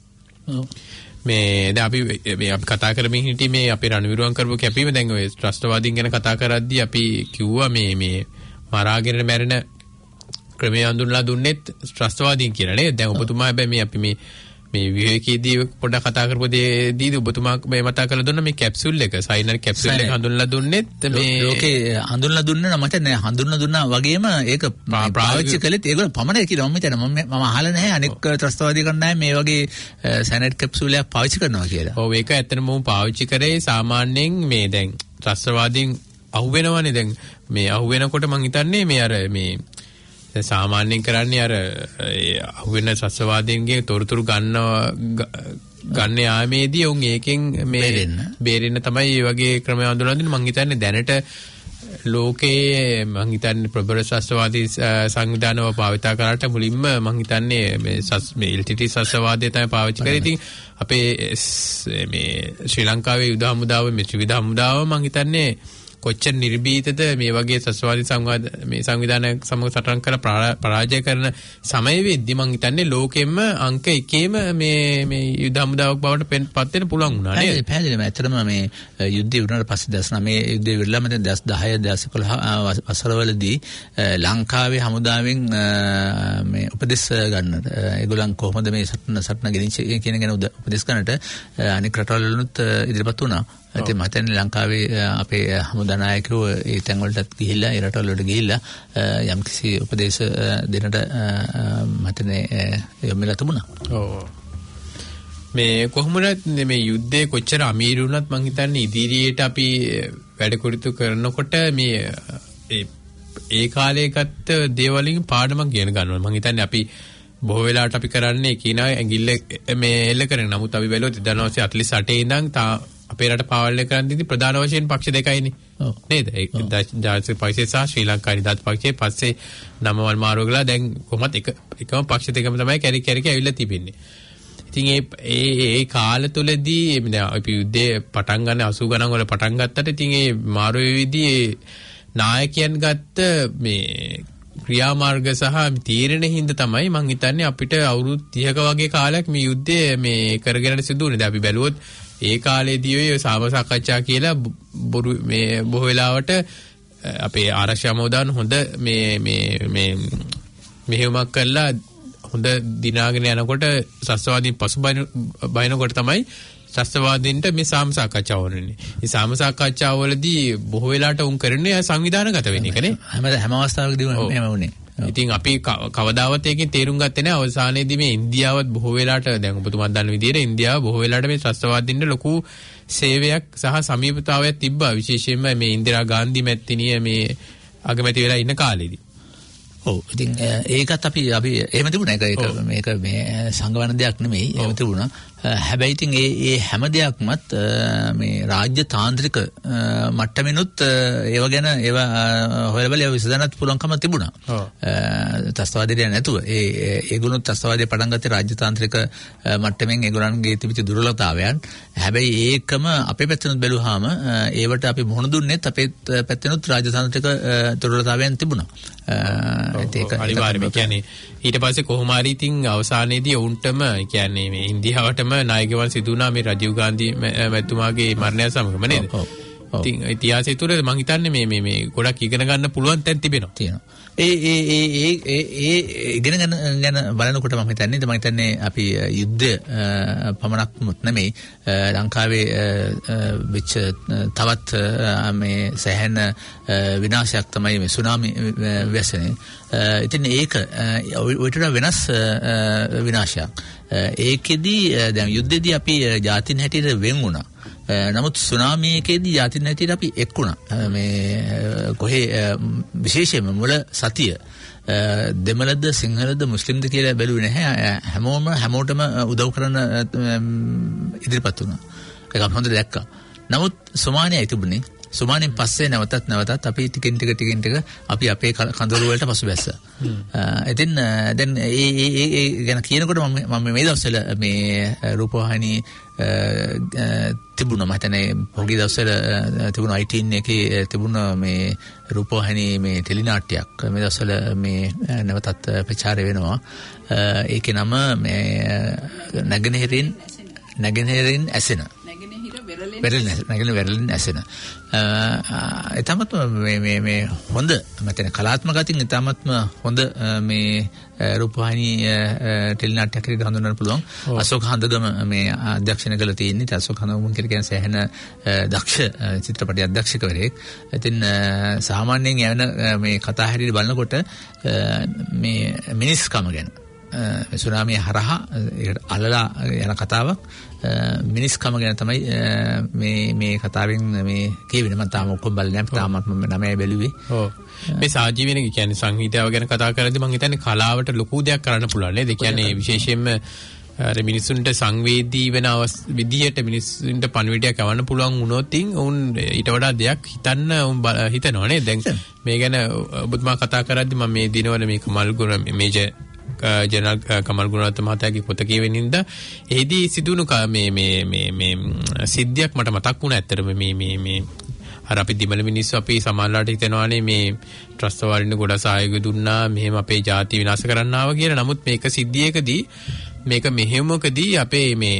මේ දැන් අපි මේ අපි කතා කරමින් හිටියේ මේ අපේ රණවිරුවන් කරපු කැපීම. දැන් ඔය ත්‍රස්තවාදීන් ගැන කතා කරද්දී අපි කිව්වා මේ මේ මරාගෙන මැරෙන ක්‍රමය හඳුන්වලා දුන්නෙත් ත්‍රස්තවාදීන් කියලා නේද? දැන් ඔබතුමා හැබැයි මේ අපි මේ මේ විවේකීදී පොඩ්ඩක් කතා කරපු දේදී ඔබතුමා මේ මතක් කරලා දුන්න මේ කැප්සූල් එක සයිනර් කැප්සූල් එක හඳුන්වලා දුන්නෙත් මේ ලෝකේ හඳුන්වලා දුන්න නම් මට නෑ හඳුන්වලා දුන්නා වගේම ඒක පාවිච්චි කළෙත් ඒගොල්ලෝ පමණයි කියලා මම හිතන්නේ. මම මම අහලා නැහැ අනෙක් ත්‍රස්තවාදී කණ්ඩායම මේ වගේ සයිනර් කැප්සූල් එකක් පාවිච්චි කරනවා කියලා. ඔව් ඒක ඇත්තටම මම පාවිච්චි කරේ සාමාන්‍යයෙන් මේ දැන් ත්‍රස්තවාදීන් අහුවෙනවනේ. දැන් මේ අහුවෙනකොට මම හිතන්නේ මේ අර මේ සාමාන්‍යයෙන් කරන්නේ අර අහුවෙන සස්වාදීන්ගේ තොරතුරු ගන්නවා ගන්න යාමේදී උන් ඒකෙන් මේ බේරෙන්න තමයි මේ වගේ ක්‍රම හඳුන්වලා දෙන්නේ. මං හිතන්නේ දැනට ලෝකයේ මං හිතන්නේ ප්‍රබල සස්වාදී සංවිධානව භාවිත කරාට මුලින්ම මං හිතන්නේ මේ මේ එල් ටී ටී සස්වාදය තමයි පාවිච්චි කරේ. ඉතින් අපේ මේ ශ්‍රී ලංකාවේ යුද හමුදාව මේ ත්‍රිවිධ හමුදාව මං හිතන්නේ කොච්චර නිර්භීතද මේ වගේ සස්වාදී සංවාද මේ සංවිධානය සමග සටන් කරලා පරාජය කරන සමය වෙද්දී මං හිතන්නේ ලෝකෙම්ම අංක එකේම මේ මේ යුද හමුදාවක් බවට පත් වෙන්න පුළුවන් වුණා නේද? පැහැදිලිවම ඇත්තටම මේ යුද්ධය වුණාට පස්සේ දවස් නවය යුද්ධය විරලා මත දවස් දහය දවස් එකොළහ වසරවලදී ලංකාවේ හමුදාවෙන් මේ උපදෙස් ගන්නට ඒගොල්ලන් කොහොමද මේ සටන සටන ගෙනිච්චේ කියන ගැන උපදෙස් ගන්නට අනික් රටවල් වලුත් ඉදිරිපත් වුණා. ඉතින් මම හිතන්නේ ලංකාවේ අපේ හමුදා නායකයෝ ඒ තැන් වලටත් ගිහිල්ලා ඒ රටවල් වලට ගිහිල්ලා යම්කිසි උපදේශ දෙන්නට මම හිතන්නේ යොමුලා තිබුණා. ඔව්. මේ කොහොමද මේ යුද්ධේ කොච්චර අමීර වුණත් මම හිතන්නේ ඉදිරියට අපි වැඩ කටයුතු කරනකොට මේ ඒ කාලේ ගත්ත දේවලින් පාඩමක් ගෙන ගන්නවා. මම හිතන්නේ අපි බොහෝ වෙලාවට අපි කරන්නේ කීනා ඇඟිල්ල මේ එල්ල කරන. නමුත් අපි බැලුවොත් දනවසේ අට්ලිස් අටේ ඉඳන් අපේ රට පාලනය කරන්නේ ප්‍රධාන වශයෙන් පක්ෂ දෙකයිනේ නේද? ජාතික පක්ෂය සහ ශ්‍රී ලංකා නිදහස් පක්ෂය. පස්සේ නමවල් මාරු ගලා දැන් කොහොමද එක එකම පක්ෂ දෙකම තමයි කැරි කැරි ඇවිල්ලා තිබෙන්නේ. ඉතින් ඒ ඒ ඒ කාල තුලදී දැන් අපි යුද්ධේ පටන් ගන්න අසූ ගණන් වල පටන් ගත්තට ඉතින් ඒ මාරු වෙවිදී නායකයන් ගත්ත මේ ක්‍රියාමාර්ග සහ තීරණ හින්දා තමයි මං හිතන්නේ අපිට අවුරුදු තිහක වගේ කාලයක් මේ යුද්ධය මේ කරගෙන සිදුුනේ. දැන් අපි බැලුවොත් ඒ කාලේදී ඔය සාම සාකච්ඡා කියලා බොරු මේ බොහෝ වෙලාවට අපේ ආරක්ෂා හමුදාන් හොඳ මේ මේ මේ මෙහෙයුමක් කරලා හොඳ දිනාගෙන යනකොට සස්වාදීන් පසුබයින බයිනකොට තමයි සස්වාදීන්ට මේ සාම සාකච්ඡාව වුනේ. මේ සාම සාකච්ඡාවවලදී බොහෝ වෙලාවට උන් කරන්නේ සංවිධානගත වෙන එකනේ. හැම හැම අවස්ථාවකදීම එහෙම වුනේ. ඉතින් අපි කවදාවත් ඒකෙන් තේරුම් ගත්තේ නැහැ. අවසානයේදී මේ ඉන්දියාවත් බොහෝ වෙලාවට දැන් ඔබතුමා දන්න විදිහට ඉන්දියාව බොහෝ වෙලාවට මේ ත්‍රස්තවාදීන්ට ලොකු සේවයක් සහ සමීපතාවයක් තිබ්බා. විශේෂයෙන්ම මේ ඉන්දිරා ගාන්ධි මැතිණිය මේ අගමැති වෙලා ඉන්න කාලෙදී. ඔව් ඉතින් ඒකත් අපි අපි එහෙම තිබුණා. ඒක ඒක මේක මේ සංගවන දෙයක් නෙමෙයි. එහෙම තිබුණා. හැබැයි ඉතින් ඒ ඒ හැම දෙයක්මත් මේ රාජ්‍ය තාන්ත්‍රික මට්ටමිනුත් ඒව ගැන ඒව හොයලා බලලා විසඳන්නත් පුළුවන්කම තිබුණා. ත්‍රස්තවාදීය නැතුව ඒ ඒගොල්ලෝ ත්‍රස්තවාදයේ පටන් ගත්තේ රාජ්‍ය තාන්ත්‍රික මට්ටමින් ඒගොල්ලන්ගේ තිබිච්ච දුර්වලතාවයන්. හැබැයි ඒකම අපේ පැත්තෙනුත් බැලුවාම ඒවට අපි මුහුණ දුන්නෙත් අපේ පැත්තෙනුත් රාජ්‍ය තාන්ත්‍රික දුර්වලතාවයන් තිබුණා. ඒක අනිවාර්යයෙන්ම කියන්නේ ඊට පස්සේ කොහොම හරි ඉතින් අවසානයේදී උන්ටම කියන්නේ මේ ඉන්දියාවටම නායකවන් සිදු වුණා මේ රජීව් ගාන්ධි මැතිතුමාගේ මරණය සමගම නේද? ඉතින් ඉතිහාසය තුළ මම හිතන්නේ මේ මේ මේ ගොඩක් ඉගෙන ගන්න පුළුවන් තැන් තිබෙනවා. තියෙනවා. ඒ ඒ ඒ ඒ ඒ ඉගෙන ගන්න ගැන බලනකොට මම හිතන්නේ මම හිතන්නේ අපි යුද්ධ පමණක්මුත් නෙමෙයි ලංකාවේ වෙච්ච තවත් මේ සැහැණ විනාශයක් තමයි මේ සුනාමි වැස්සනේ. ඉතින් ඒක ඔයිට වෙනස් විනාශයක්. ඒකෙදී දැන් යුද්ධෙදී අපි ජාතින් හැටියට වෙන් වුණා. නමුත් සුනාමියේදී ජාතින් හැටියට අපි එක් වුණා. මේ කොහේ විශේෂයෙන්ම මුල සතිය දෙමළද සිංහලද මුස්ලිම්ද කියලා බැලුවේ නැහැ. හැමෝම හැමෝටම උදව් කරන ඉදිරිපත් වුණා. ඒක අපි හොඳට දැක්කා. නමුත් සොමාලියා තිබුණේ සොමාලියෙන් පස්සේ නැවතත් නැවතත් අපි ටිකින් ටික ටිකින් ටික අපි අපේ කඳවුරු වලට පසුබැස්සා. ඉතින් දැන් ඒ ඒ ඒ ගැන කියනකොට මම මම මේ දවස්වල මේ රූපවාහිනී තිබුණා. මම හිතන්නේ පොඩි දවස්වල තිබුණා අයිටීන් එකේ තිබුණ මේ රූපවාහිනී මේ ටෙලිනාට්‍යයක් මේ දවස්වල මේ නැවතත් ප්‍රචාරය වෙනවා. ඒකේ නම මේ නැගෙනහිරින් නැගෙනහිරින් ඇසෙන වෙරළෙන් නැගෙන වෙරළෙන් ඇසෙන. ඊටමත් මේ මේ මේ හොඳ මතන කලාත්මක අතින් ඊටමත්ම හොඳ මේ රූපවාහිනී ටෙලිනාට්‍යයක් කියලා හඳුන්වන්න පුළුවන්. අශෝක හඳගම මේ අධ්‍යක්ෂණය කළා තියෙන්නේ. අශෝක හඳගම කියන්නේ සෑහෙන දක්ෂ චිත්‍රපට අධ්‍යක්ෂකවරයෙක්. ඉතින් සාමාන්‍යයෙන් යන මේ කතා හැටියට බලනකොට මේ මිනිස්කම ගැන සුනාමිය හරහා අල්ලලා යන කතාවක් මිනිස්කම ගැන තමයි මේ මේ කතාවෙන් මේ කියවෙන්නේ. මම තාම ඔක්කොම බලලා නැහැ. තාමත් මම නමයි බැලුවේ. ඔව්. මේ සාජීවන කියන්නේ සංගීතය ගැන කතා කරද්දී මම හිතන්නේ කලාවට ලොකු දෙයක් කරන්න පුළුවන් නේද? ඒ කියන්නේ විශේෂයෙන්ම අර මිනිසුන්ට සංවේදී වෙන විදියට මිනිසුන්ට පණිවිඩයක් යවන්න පුළුවන් වුණොත් උන් ඊට වඩා දෙයක් හිතන්න උන් හිතනවා නේද? දැන් මේ ගැන ඔබතුමා කතා කරද්දී මම මේ දිනවල මේ කමල්ගුණ මේජර් ජනරල් කමල් ගුණරත්න මහතාගේ පොත කියවෙනින්ද එහිදී සිදුණු මේ මේ මේ මේ සිද්ධියක් මට මතක් වුණා. ඇත්තටම මේ මේ මේ අර අපි දිමල මිනිස්සු අපි සමාජලාට හිතනවානේ මේ ට්‍රස්ට් වලින් ගොඩ සහයෝගය දුන්නා මෙහෙම අපේ ජාතිය විනාශ කරන්න ආවා කියලා. නමුත් මේක සිද්ධියකදී මේක මෙහෙමකදී අපේ මේ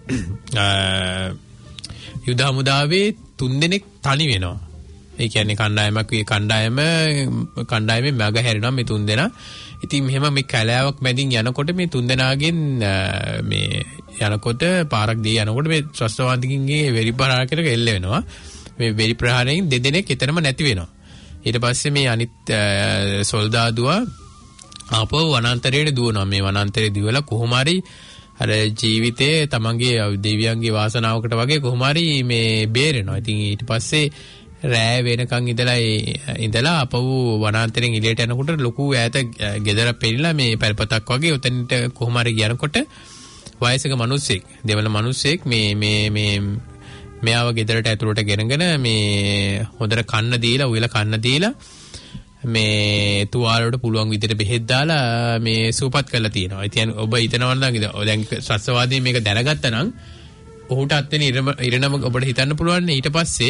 යුද හමුදාවේ තුන්දෙනෙක් තනි වෙනවා. ඒ කියන්නේ කණ්ඩායමක් වේ කණ්ඩායම කණ්ඩායමේ මග හැරෙනවා මේ තුන්දෙනා. ඉතින් මෙහෙම මේ කැලෑවක් මැදින් යනකොට මේ තුන්දෙනාගෙන් මේ යනකොට පාරක් දී යනකොට මේ ත්‍රස්තවාදීන්ගේ වෙරි ප්‍රහාරයකට එල්ල වෙනවා. මේ වෙරි ප්‍රහාරයෙන් දෙදෙනෙක් එතනම නැති වෙනවා. ඊට පස්සේ මේ අනිත් සොල්දාදුවා ආපහු වනාන්තරයට දුවනවා. මේ වනාන්තරයේ දිවලා කොහොම හරි අර ජීවිතේ තමන්ගේ දෙවියන්ගේ වාසනාවකට වගේ කොහොම හරි මේ බේරෙනවා. ඉතින් ඊට පස්සේ රෑ වෙනකන් ඉඳලා ඉඳලා අපව වනාන්තරයෙන් එළියට යනකොට ලොකු ඈත ගෙදර පෙරිලා මේ පල්පතක් වගේ උතනට කොහොම හරි යනකොට වයසක මිනිස්සෙක් දෙවල මිනිස්සෙක් මේ මේ මේ මෙයාව ගෙදරට ඇතුළට ගෙනගෙන මේ හොඳට කන්න දීලා උයලා කන්න දීලා මේ තුවාලවලට පුළුවන් විදිහට බෙහෙත් දාලා මේ සූපත් කරලා තියෙනවා. ඉතින් ඔබ හිතනවා නම් දැන් ශස්ත්‍රවාදී මේක දැනගත්තා නම් ඔහුට අත්වෙන ඉරණම ඔබට හිතන්න පුළුවන්. ඊට පස්සේ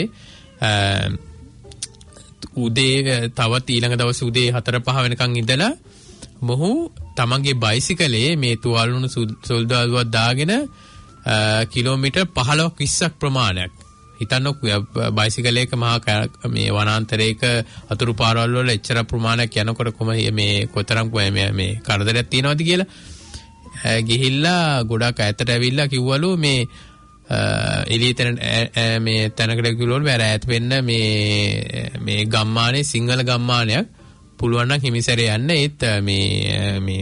උදේ තවත් ඊළඟ දවස් උදේ හතර පහ වෙනකන් ඉඳලා මොහු තමන්ගේ බයිසිකලේ මේ තුවාලුණු සොල්දාදුවක් දාගෙන කිලෝමීටර් පහළොවක් විස්සක් ප්‍රමාණයක් හිතන්නකෝ බයිසිකලයක මහා මේ වනාන්තරයක අතුරු පාරවල් වල එච්චර ප්‍රමාණයක් යනකොට කොහොම මේ කොතරම් මේ මේ කරදරයක් තියනවද කියලා ගිහිල්ලා ගොඩක් ඈතට ඇවිල්ලා කිව්වලු මේ එළියතන මේ තැනකට ගිහුවොත් වැර ඈත වෙන්න මේ මේ ගම්මානේ සිංහල ගම්මානයක් පුළුවන් නම් හිමිසරේ යන්න. ඒත් මේ මේ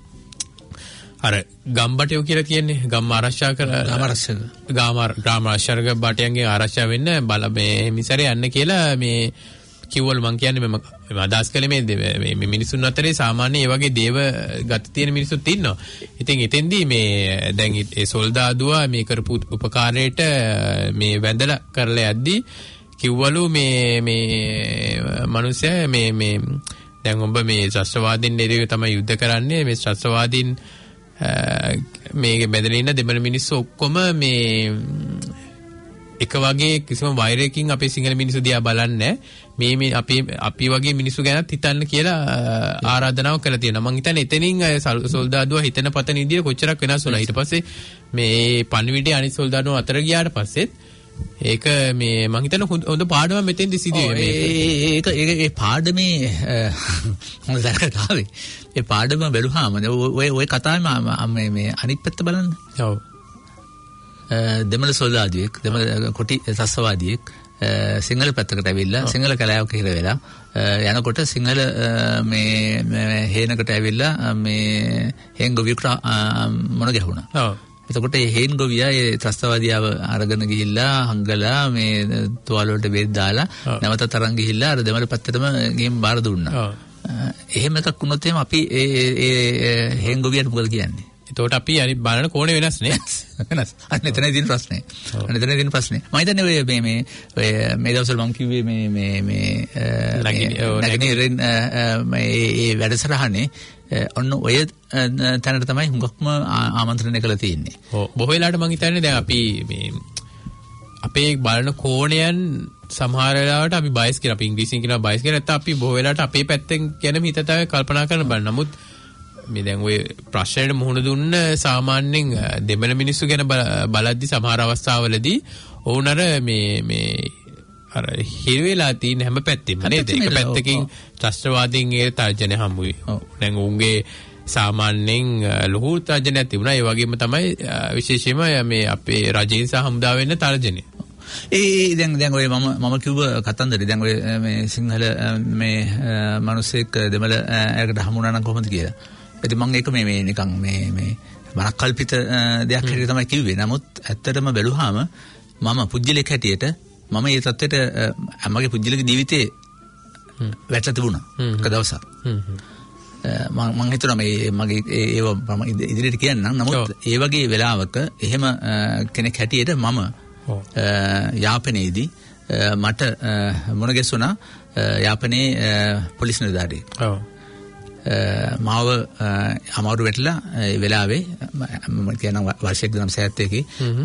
අර ගම්බටයෝ කියලා කියන්නේ ගම් ආරක්ෂා කර ගම් ආරක්ෂක ගම් ග්‍රාම ආරක්ෂක බටයන්ගේ ආරක්ෂා වෙන්න බල මේ හිමිසරේ යන්න කියලා මේ කිව්වලු. මං කියන්නේ මම අදහස් කළේ මේ මේ මිනිසුන් අතරේ සාමාන්‍ය ඒ වගේ දේව ගත තියෙන මිනිස්සුත් ඉන්නවා. ඉතින් එතෙන්දී මේ දැන් ඒ සොල්දාදුවා මේ කරපු උපකාරයට මේ වැඳලා කරලා යද්දී කිව්වලු මේ මේ මිනිස්සයා මේ මේ දැන් ඔබ මේ ශස්ත්‍රවාදීන් එක්ක තමයි යුද්ධ කරන්නේ. මේ ශස්ත්‍රවාදීන් මේ බෙදලා ඉන්න දෙමළ මිනිස්සු ඔක්කොම මේ එක වගේ කිසිම වෛරයකින් අපේ සිංහල මිනිස්සු දිහා බලන්නේ මේ මේ අපි අපි වගේ මිනිස්සු ගැනත් හිතන්න කියලා ආරාධනාවක් කරලා තියෙනවා. මම හිතන්නේ එතනින් සොල්දාදුවා හිතන පතන විදිය කොච්චරක් වෙනස් වුණා. ඊට පස්සේ මේ පණිවිඩය අනිත් සොල්දාදුවා අතර ගියාට පස්සෙත් ඒක මේ මම හිතන්නේ හොඳ පාඩමක් මෙතෙන්දි සිදුවේ. ඒක ඒක ඒ පාඩමේ හොඳ දැක්කාවේ. ඒ පාඩම බැලුවාම ඔය ඔය කතාවේ මේ මේ අනිත් පැත්ත බලන්න. ඔව්. දෙමළ සොල්දාදුවෙක් දෙමළ කොටි සස්සවාදියෙක් සිංහල පැත්තකට ඇවිල්ලා සිංහල කලාවක හිර වෙලා යනකොට සිංහල මේ හේනකට ඇවිල්ලා මේ හේන් ගොවියෙකුට මොන ගැහුණා. ඔව්. එතකොට මේ හේන් ගොවියා ඒ ත්‍රස්තවාදියාව අරගෙන ගිහිල්ලා හංගලා මේ තුවාල වලට බෙහෙත් දාලා නැවත තරන් ගිහිල්ලා අර දෙමළ පැත්තටම ගිහින් බාර දුන්නා. එහෙම එකක් වුණොත් එහෙම අපි ඒ ඒ හේන්ගොවියට මොකද කියන්නේ? එතකොට අපි අනිත් බලන කෝණේ වෙනස් නේ. වෙනස්. අන්න එතනදී තියෙන ප්‍රශ්නේ. අන්න එතනදී තියෙන ප්‍රශ්නේ. මම හිතන්නේ ඔය මේ මේ ඔය මේ දවස්වල මම කිව්වේ මේ මේ මේ නැගිනිරින් මේ ඒ වැඩසටහනේ ඔන්න ඔය තැනට තමයි හුඟක්ම ආමන්ත්‍රණය කළා තියෙන්නේ. ඔව්. බොහෝ වෙලාවට මම හිතන්නේ දැන් අපි මේ අපේ බලන කෝණයන් සමහර වෙලාවට අපි බයස් කියලා අපි ඉංග්‍රීසියෙන් කියනවා බයස් කියලා නැත්නම් අපි බොහෝ වෙලාවට අපේ පැත්තෙන් ගැනම හිතතාවේ කල්පනා කරන බල. නමුත් මේ දැන් ඔය ප්‍රශ්නයට මුහුණ දුන්න සාමාන්‍යයෙන් දෙමළ මිනිස්සු ගැන බලද්දි සමහර අවස්ථාවලදී ඔවුන් අර මේ මේ අර හිර වෙලා තියෙන හැම පැත්තෙම නේද? එක පැත්තකින් ත්‍රස්තවාදීන් ඒ තර්ජනය හම්බුයි. දැන් උන්ගේ සාමාන්‍යයෙන් ලොකු තර්ජනයක් තිබුණා. ඒ වගේම තමයි විශේෂයෙන්ම මේ අපේ රජයෙන් සහ හමුදා වෙන්න තර්ජනය. ඒ දැන් දැන් ඔය මම මම කිව්ව කතන්දරේ දැන් ඔය මේ සිංහල මේ මිනිස්සෙක් දෙමළ ඇයකට හමුුණා නම් කොහොමද කියලා. ඉතින් මම ඒක මේ මේ නිකන් මේ මේ මනක්කල්පිත දෙයක් හැටියට තමයි කිව්වේ. නමුත් ඇත්තටම බැලුවාම මම පුජ්‍යලෙක් හැටියට මම මේ තත්ත්වයට මගේ පුජ්‍යලෙක ජීවිතේ වැටලා තිබුණා. එක දවසක්. මම මම හිතුවා මේ මගේ ඒව මම ඉදිරියට කියන්නම්. නමුත් ඒ වගේ වෙලාවක එහෙම කෙනෙක් හැටියට මම යාපනයේදී මට මුණ ගැසුණා යාපනයේ පොලිස් නිලධාරියෙක්. ඔව්. මාව අමාරු වෙట్లా ඒ වෙලාවේ මම කියන වර්ෂයක් දෙකම සෑත්තේකේ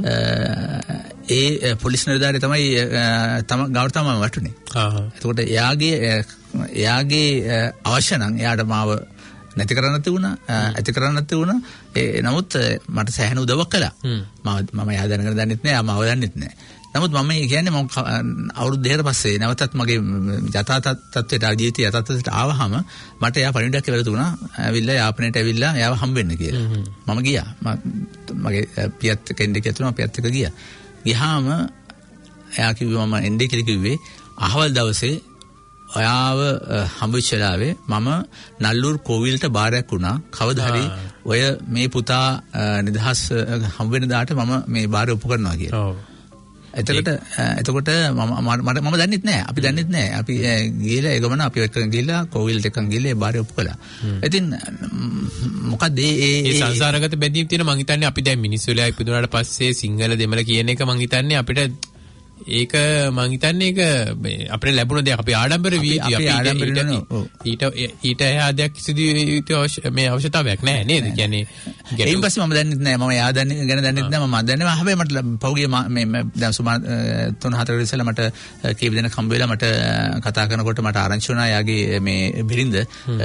ඒ පොලිස් නිලධාරිය තමයි තම ගාවට තමයි වටුනේ. ආහ්. එතකොට එයාගේ එයාගේ අවශ්‍ය නම් එයාට මාව නැති කරන්න තිබුණා, ඇති කරන්න තිබුණා. ඒ නමුත් මට සෑහෙන උදව්වක් කළා. මම මම එයා දැනගෙන දන්නෙත් නෑ, මාව දන්නෙත් නෑ. නමුත් මම කියන්නේ මම අවුරුදු දෙකකට පස්සේ නැවතත් මගේ යථා තත්ත්වයට ජීවිතය යථා තත්ත්වයට ආවහම මට එයා පණිවිඩයක් කියලා දුණා. ඇවිල්ලා යාපනයට ඇවිල්ලා එයාව හම්බෙන්න කියලා. මම ගියා. මගේ පියත් කෙන්ඩේ කියලා මම පියත් එක ගියා. ගියාම එයා කිව්වා මම එන්නේ කියලා කිව්වේ අහවල් දවසේ ඔයාව හම්බෙච්ච වෙලාවේ මම නල්ලූර් කෝවිලට බාරයක් වුණා. කවදා හරි ඔය මේ පුතා නිදහස් හම්බ වෙන දාට මම මේ බාරය ඔප්පු කරනවා කියලා. ඔව්. එතකොට එතකොට මම මම දන්නෙත් නෑ. අපි දන්නෙත් නෑ. අපි ගිහලා ඒ ගමන අපි එක්කන් ගිහලා කෝවිලට එක්කන් ගිහලා ඒ බාරය ඔප්පු කළා. ඉතින් මොකද ඒ ඒ සංසාරගත බැඳීම් තියෙන මං හිතන්නේ අපි දැන් මිනිස්සු වෙලා ඉපදුනාට පස්සේ සිංහල දෙමළ කියන එක මං හිතන්නේ අපිට ඒක මං හිතන්නේ ඒක අපිට ලැබුණ දෙයක්. අපි ආඩම්බර වී යුතුයි. අපි ඊට ඊට එහා දෙයක් කිසිදු මේ අවශ්‍යතාවයක් නැහැ නේද? කියන්නේ ඊයින් පස්සේ මම දන්නෙත් නැහැ. මම යා දන්නේ ගැන දන්නෙත් නැහැ. මම දන්නේ නැහැ. හැබැයි මට පෞගිය මේ දැන් සුමාන තුන හතර ඉස්සෙල්ලා මට කීප දෙනෙක් හම්බ වෙලා මට කතා කරනකොට මට ආරංචි වුණා යාගේ මේ බිරිඳ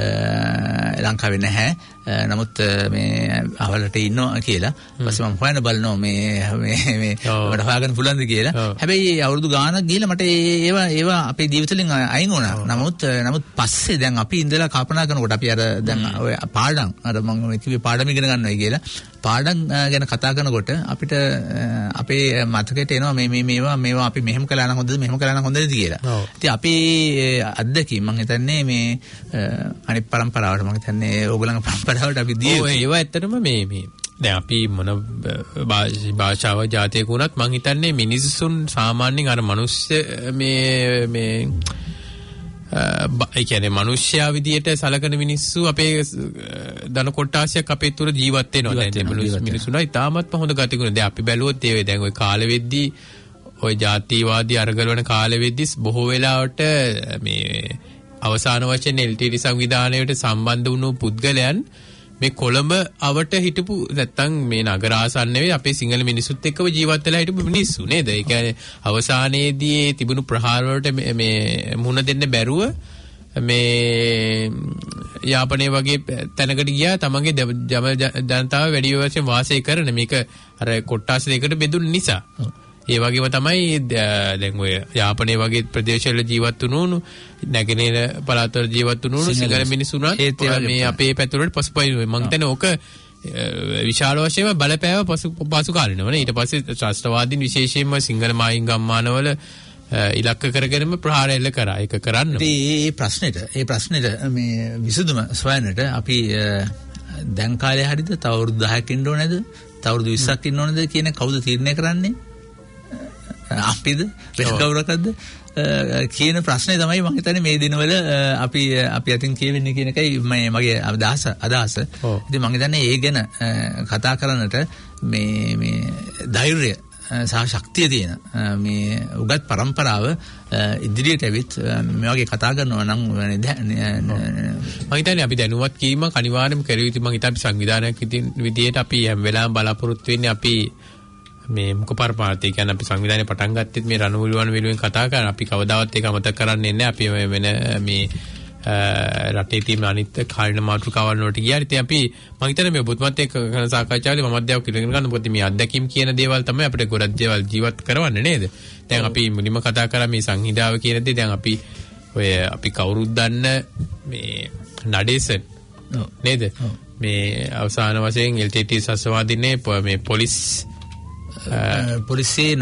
ලංකාවේ නැහැ. නමුත් මේ අවලට ඉන්නවා කියලා. ඊපස්සේ මම හොයන්න බලනවා මේ මේ මේ මට හොයාගන්න පුළුවන්ද කියලා. හැබැයි අවුරුදු ගානක් ගිහලා මට ඒවා ඒවා අපේ ජීවිතවලින් අයින් වුණා. නමුත් නමුත් පස්සේ දැන් අපි ඉඳලා කල්පනා කරනකොට අපි අර දැන් ඔය පාඩම් අර මම කිව්වේ පාඩම් ඉගෙන ගන්නවා කියලා. පාඩම් ගැන කතා කරනකොට අපිට අපේ මතකයට එනවා මේ මේ මේවා මේවා අපි මෙහෙම කළා නම් හොඳද මෙහෙම කළා නම් හොඳද කියලා. ඉතින් අපි අත්දැකීම් මම හිතන්නේ මේ අනිත් පරම්පරාවට මම හිතන්නේ ඕගොල්ලන්ගේ පරම්පරාවට අපි දී ඔය ඒවා ඇත්තටම මේ මේ දැන් අපි මොන භාෂාව ජාතියක වුණත් මං හිතන්නේ මිනිස්සුන් සාමාන්‍යයෙන් අර මිනිස්සු මේ මේ ඒ කියන්නේ මිනිස්සයා විදියට සලකන මිනිස්සු අපේ ධන කොටාසියක් අපේ තුර ජීවත් වෙනවා. දැන් මිනිස්සුලා ඉතාමත්ම හොඳ ගතිගුණ. දැන් අපි බැලුවොත් ඒ දැන් ওই කාලෙ වෙද්දී ওই ජාතිවාදී අරගලවන කාලෙ වෙද්දී බොහෝ වෙලාවට මේ අවසාන වශයෙන් එල් ටී ටී සංවිධානයට සම්බන්ධ වුණු පුද්ගලයන් මේ කොළඹ අවට හිටපු නැත්තම් මේ නගර ආසන්න නෙවෙයි අපේ සිංහල මිනිස්සුත් එක්කම ජීවත් වෙලා හිටපු මිනිස්සු නේද? ඒ කියන්නේ අවසානයේදී තිබුණු ප්‍රහාර වලට මේ මුහුණ දෙන්න බැරුව මේ යාපනයේ වගේ තැනකට ගියා. තමන්ගේ ජනතාව වැඩි වශයෙන් වාසය කරන මේක අර කොට්ටාස දෙකට බෙදුන නිසා. ඒ වගේම තමයි දැන් ඔය යාපනයේ වගේ ප්‍රදේශවල ජීවත් වුණු නැගෙනහිර පළාත්වල ජීවත් වුණු සිංහල මිනිස්සුන්ට මේ අපේ පැතුරට පසුපයින් මම හිතන්නේ ඕක විශාල වශයෙන්ම බලපෑව පසු පසු කාලිනවනේ. ඊට පස්සේ ශාස්ත්‍රවාදීන් විශේෂයෙන්ම සිංහල මායිම් ගම්මානවල ඉලක්ක කරගෙනම ප්‍රහාර එල්ල කරා. ඒක කරන්න. මේ ප්‍රශ්නෙට ඒ ප්‍රශ්නෙට මේ විසඳුම සොයන්නට අපි දැන් කාලේ හරියද තව අවුරුදු දහයක් ඉන්න ඕනේද? තව අවුරුදු විස්සක් ඉන්න ඕනේද කියන කවුද තීරණය කරන්නේ? අපිද වෙන කවුරකද කියන ප්‍රශ්නේ තමයි මම හිතන්නේ මේ දිනවල අපි අපි අතින් කියවෙන්නේ කියන එකයි මගේ අදහස අදහස. ඉතින් මම හිතන්නේ ඒ ගැන කතා කරන්නට මේ මේ ධෛර්යය සහ ශක්තිය තියෙන මේ උගත් પરම්පරාව ඉදිරියට ඇවිත් මේ වගේ කතා කරනවා නම් මම හිතන්නේ අපි දැනුවත් කීම අනිවාර්යයෙන්ම කර යුතුයි. මම හිතන්නේ සංවිධානයක් විදියට අපි හැම වෙලාවෙම බලාපොරොත්තු වෙන්නේ අපි මේ මුඛපරපාතේ කියන්නේ අපි සංවිධානය පටන් ගත්තෙත් මේ රණවිලුවන් විලුවෙන් කතා කරන අපි කවදාවත් ඒක අමතක කරන්නේ නැහැ. අපි වෙන මේ රටේ තියෙන අනිත් කාර්යන මාතෘකාවල් වලට ගියා. ඉතින් අපි මම හිතන්නේ මේ ඔබතුමත් එක්ක කරන සාකච්ඡාවේදී මම අධ්‍යයනය ඉගෙන ගන්න මොකද මේ අත්දැකීම් කියන දේවල් තමයි අපිට ගොඩක් දේවල් ජීවත් කරවන්නේ නේද? දැන් අපි මුලින්ම කතා කරා මේ සංහිඳාව කියන දේ. දැන් අපි ඔය අපි කවුරුත් දන්න මේ නඩේසන් නේද? මේ අවසාන වශයෙන් එල් ටී ටී සස්වාදීනේ මේ පොලිස් පොලිසියේ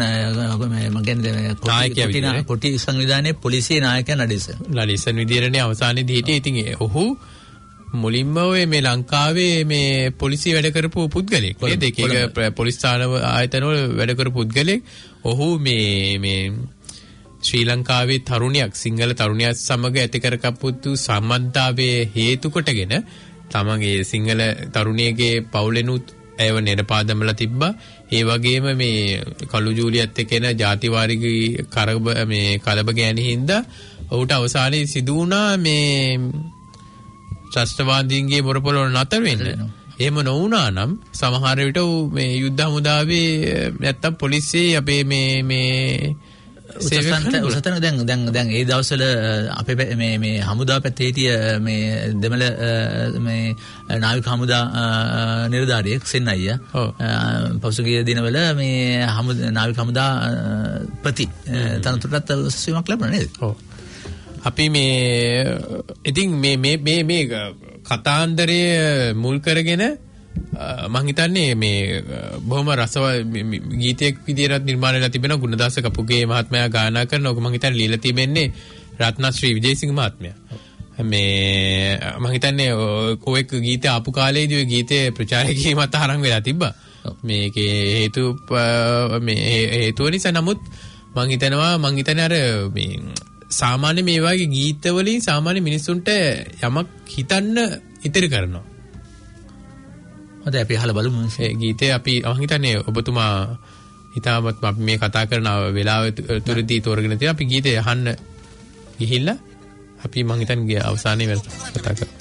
මගන්නේ කොටි සංවිධානයේ පොලිසියේ නායකයා නඩේසන් නඩේසන් විදියටනේ අවසානයේදී හිටියේ. ඉතින් ඔහු මුලින්ම ඔය මේ ලංකාවේ මේ පොලිසිය වැඩ කරපු පුද්ගලෙක් නේද? ඒක පොලිස් ස්ථාන ආයතන වල වැඩ කරපු පුද්ගලෙක්. ඔහු මේ මේ ශ්‍රී ලංකාවේ තරුණියක් සිංහල තරුණියක් සමග ඇති කරගත්තු සම්බන්ධතාවයේ හේතු කොටගෙන තමන්ගේ සිංහල තරුණියගේ පවුලෙනුත් ඒව නිරපාදමලා තිබ්බා. ඒ වගේම මේ කළු ජූලියත් එක්ක එන ජාතිවාරික කරබ මේ කලබ ගෑණි හින්දා ඔහුට අවසානයේ සිදු වුණා මේ ත්‍රස්තවාදීන්ගේ බොරපොළ නතර වෙන්න. එහෙම නොවුණා නම් සමහර විට මේ යුද්ධ හමුදාවේ නැත්තම් පොලිසියේ අපේ මේ මේ උසතන දැන් දැන් දැන් ඒ දවස්වල අපේ මේ මේ හමුදා පැත්තේ හිටිය මේ දෙමළ මේ නාවික හමුදා නිලධාරියෙක් සෙන් අයියා පසුගිය දිනවල මේ හමුදා නාවික හමුදා ප්‍රති තනතුරට සුවීමක් ලැබුණා නේද? ඔව්. අපි මේ ඉතින් මේ මේ මේ මේ කතාන්දරය මුල් කරගෙන මම හිතන්නේ මේ බොහොම රසවත් ගීතයක් විදියට නිර්මාණය වෙලා තිබෙනවා. ගුණදාස කපුගේ මහත්මයා ගායනා කරනවා. මම හිතන්නේ লীලා තිබෙන්නේ රත්නශ්‍රී විජේසිංහ මහත්මයා. මේ මම හිතන්නේ කොෙක් ගීත ආපු කාලේදී ඔය ගීතේ ප්‍රචාරය කිරීමත් ආරම්භ වෙලා තිබ්බා. මේකේ හේතු මේ හේතුව නිසා නමුත් මම හිතනවා මම හිතන්නේ අර මේ සාමාන්‍ය මේ වගේ ගීත වලින් සාමාන්‍ය මිනිස්සුන්ට යමක් හිතන්න ඉතිරි කරනවා. අද අපි අහලා බලමු මේ ගීතේ අපි මම හිතන්නේ ඔබතුමා හිතාමත් අපි මේ කතා කරන වෙලාව තුරදී තෝරගෙන තියෙන අපි ගීතේ අහන්න ගිහිල්ලා අපි මම හිතන්නේ අවසානයේ වෙලට කතා කරමු.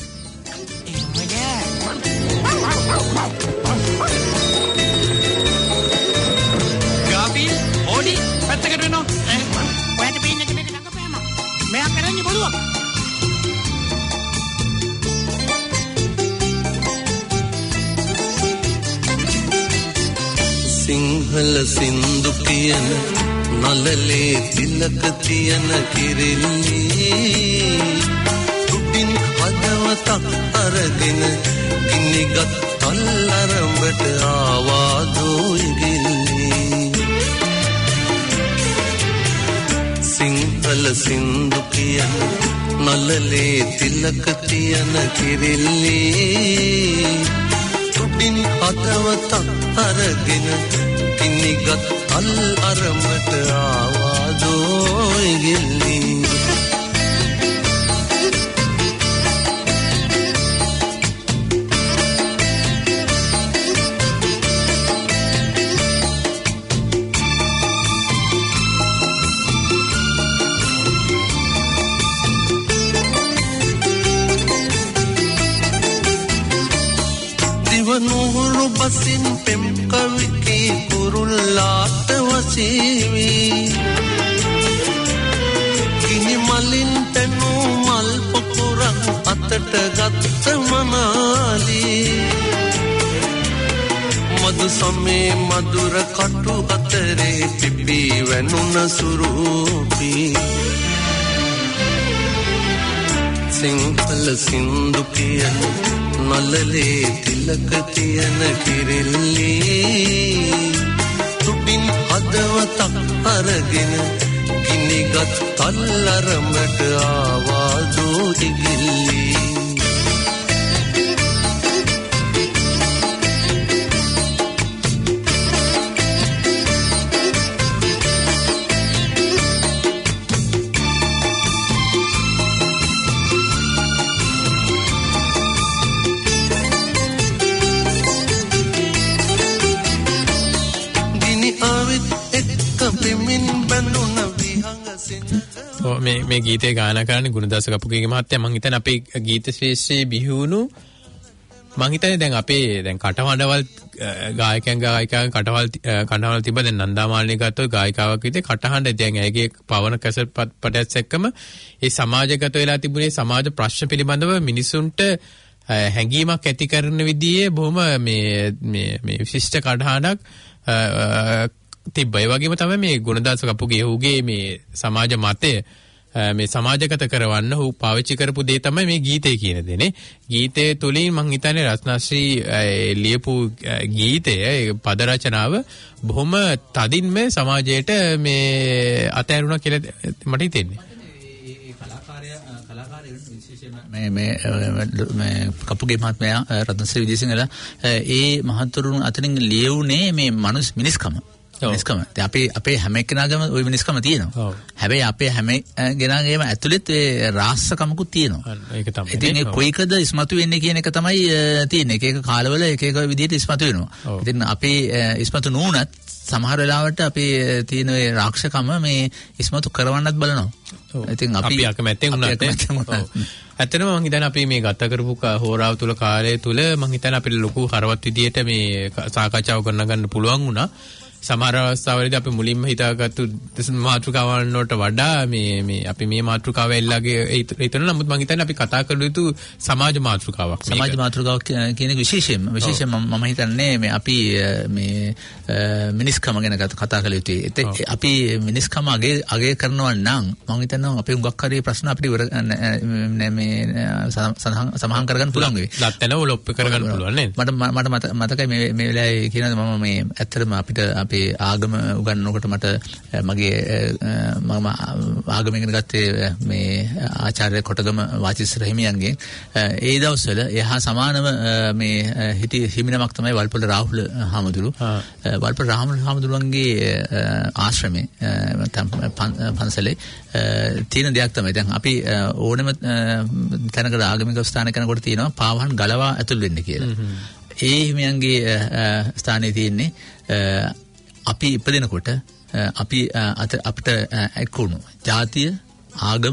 ගාපි ඕඩි පැත්තකට වෙනවා. ඔයාට පේන්නේ මේක ළඟපෑම. මෙයා කරන්නේ බලුවක්. සිංහල සින්දු කියන නලලේ තිලක තියෙන කිරිල්ලි රුපින් හදවතක් අරගෙන ගිනිගත් අල්ලරඹට ආවාදෝ ඉගිල්ලි සිංහල සින්දු කියන නලලේ තිලක තියෙන කිරිල්ලි රුපින් හදවතක් අරගෙන ගිනිගත් අල් අරමට ආවාදෝ ඉගිල්ලි දිවනුහුරු බසින් පෙම් කවිකී කුරුල්ලාට වසීවි ගිනි මලින් තනූ මල් පොකුරක් අතට ගත්ත මනාලි මදු සමේ මధుර කටු අතරේ පිපි වැනුන සුරූපී සිංහල සින්දු කියන නලලේ තිලක තියෙන කිරිල්ලි තුපින් හදවතක් අරගෙන ගිනිගත් තල්ලරඹට ආවාදෝ ඉගිල්ලි මේ මේ ගීතේ ගායනා කරන්නේ ගුණදාස කපුගේ මහත්තයා. මං හිතන්නේ අපේ ගීත ශ්‍රේෂ්ඨයේ බිහිවුණු මං හිතන්නේ දැන් අපේ දැන් කටහඬවල් ගායකයන් ගායිකාවන් කටහඬ කටහඬ තිබ්බ දැන් නන්දාමාලිනී ගත්තොත් ගායිකාවක් විදිහට කටහඬ දැන් ඇගේ පවන කැසට් පටයත් එක්කම ඒ සමාජගත වෙලා තිබුණේ සමාජ ප්‍රශ්න පිළිබඳව මිනිසුන්ට හැඟීමක් ඇති කරන විදිහේ බොහොම මේ මේ මේ විශිෂ්ට කටහඬක් තිබ්බා. ඒ වගේම තමයි මේ ගුණදාස කපුගේ ඔහුගේ මේ සමාජ මතය මේ සමාජගත කරවන්න ඔහු පාවිච්චි කරපු දේ තමයි මේ ගීතය කියන දෙනේ. ගීතයේ තුලින් මං හිතන්නේ රත්නශ්‍රී ලියපු ගීතය පද රචනාව බොහොම තදින්ම සමාජයට මේ අතෑරුණා කියලා මට හිතෙන්නේ. මේ මේ මේ කපුගේ මහත්මයා රත්නශ්‍රී විජේසිංහලා ඒ මහතුරුන් අතරින් ලියුනේ මේ මනුස්ස මිනිස්කම. මිනිස්කම. දැන් අපේ අපේ හැම එක්කෙනාගේම ওই මිනිස්කම තියෙනවා. හැබැයි අපේ හැම ගෙනාගේම ඇතුළෙත් ඒ රාස්සකමකුත් තියෙනවා. ඒක තමයි. ඉතින් ඒ කොයිකද ඉස්මතු වෙන්නේ කියන එක තමයි තියෙන්නේ. එක එක කාලවල එක එක විදිහට ඉස්මතු වෙනවා. ඉතින් අපේ ඉස්මතු නුනත් සමහර වෙලාවට අපේ තියෙන ඒ රාක්ෂකම මේ ඉස්මතු කරවන්නත් බලනවා. ඉතින් අපි අකමැත්තෙන් උනත් ඇත්තටම මම හිතන්නේ අපි මේ ගත කරපු හෝරාව තුල කාලය තුල මම හිතන්නේ අපිට ලොකු හරවත් විදියට මේ සාකච්ඡාව කරන ගන්න පුළුවන් වුණා. සමහර අවස්ථාවලදී අපි මුලින්ම හිතාගත්තු මාතෘකාවන් වලට වඩා මේ මේ අපි මේ මාතෘකාව එල්ලගේ හිතන නමුත් මම හිතන්නේ අපි කතා කළ යුතු සමාජ මාතෘකාවක්. සමාජ මාතෘකාවක් කියන එක විශේෂයෙන්ම විශේෂයෙන්ම මම හිතන්නේ මේ අපි මේ මිනිස්කම ගැන කතා කළ යුතුයි. අපි මිනිස්කම අගේ අගේ කරනවා නම් මම හිතනවා අපේ උගක් හරි ප්‍රශ්න අපිට ඉවර මේ සමහන් කරගන්න පුළුවන් වෙයි. ලැත්තන ඔලොප් කරගන්න පුළුවන් නේද? මට මට මතකයි මේ මේ වෙලාවේ කියනද මම මේ ඇත්තටම අපිට අපේ ආගම උගන්වනකොට මට මගේ මම ආගම ඉගෙන ගත්තේ මේ ආචාර්ය කොටගම වාචිස්තර හිමියන්ගෙන්. ඒ දවස්වල එහා සමානව මේ හිටි හිමිනමක් තමයි වල්පොළ රාහුල හාමුදුරු. වල්පොළ රාහුල හාමුදුරුවන්ගේ ආශ්‍රමේ පන්සලේ තියෙන දෙයක් තමයි. දැන් අපි ඕනම තැනකට ආගමික ස්ථානයක යනකොට තියෙනවා පාවහන් ගලවා ඇතුල් වෙන්න කියලා. ඒ හිමියන්ගේ ස්ථානයේ තියෙන්නේ අපි ඉපදෙනකොට අපි අපිට එක්කුණු ජාතිය ආගම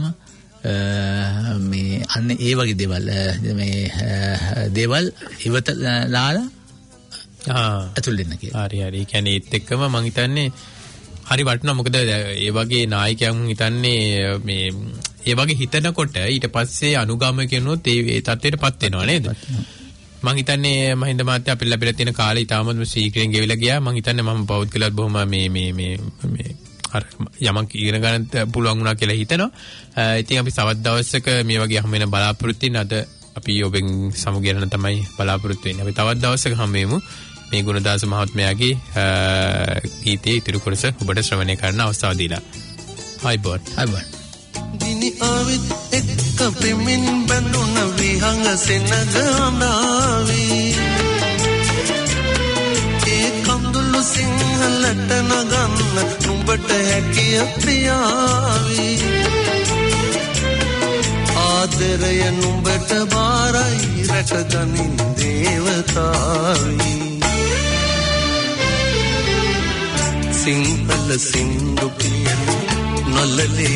මේ අන්න ඒ වගේ දේවල් මේ දේවල් ඉවත ලාලා ඇතුල් වෙන්න කියලා. හරි හරි. ඒ කියන්නේ ඒත් එක්කම මම හිතන්නේ හරි වටිනවා. මොකද ඒ වගේ නායකයන් හිතන්නේ මේ ඒ වගේ හිතනකොට ඊට පස්සේ අනුගාමිකයන්ොත් ඒ තත්ත්වයටපත් වෙනවා නේද? මම හිතන්නේ මහින්ද මහත්තයා අපිට ලැබිලා තියෙන කාලේ ඉතාමත් ශීඝ්‍රයෙන් ගෙවිලා ගියා. මම හිතන්නේ මම පෞද්ගලිකව බොහොම මේ මේ මේ මේ අර යමක් ඉගෙන ගන්න පුළුවන් වුණා කියලා හිතනවා. ඉතින් අපි තවත් දවසක මේ වගේ හම් වෙන බලාපොරොත්තු වෙන අද අපි ඔබෙන් සමුගයන තමයි බලාපොරොත්තු වෙන්නේ. අපි තවත් දවසක හම් වෙමු. මේ ගුණදාස මහත්මයාගේ ගීතයේ ඉතුරු කොටස ඔබට ශ්‍රවණය කරන්න අවස්ථාව දීලා. හයි බොත්. හයි බොත්. දිනි ආවිත් එක්ක පෙමින් බඳුන විහංග සෙනග අඳාවි ඒ කඳුළු සිංහලට නගන්න නුඹට හැකිය ප්‍රියාවි ආදරය නුඹට බාරයි රැකගනින් දේවතාවි සිංහල සින්දු කියන නොලලේ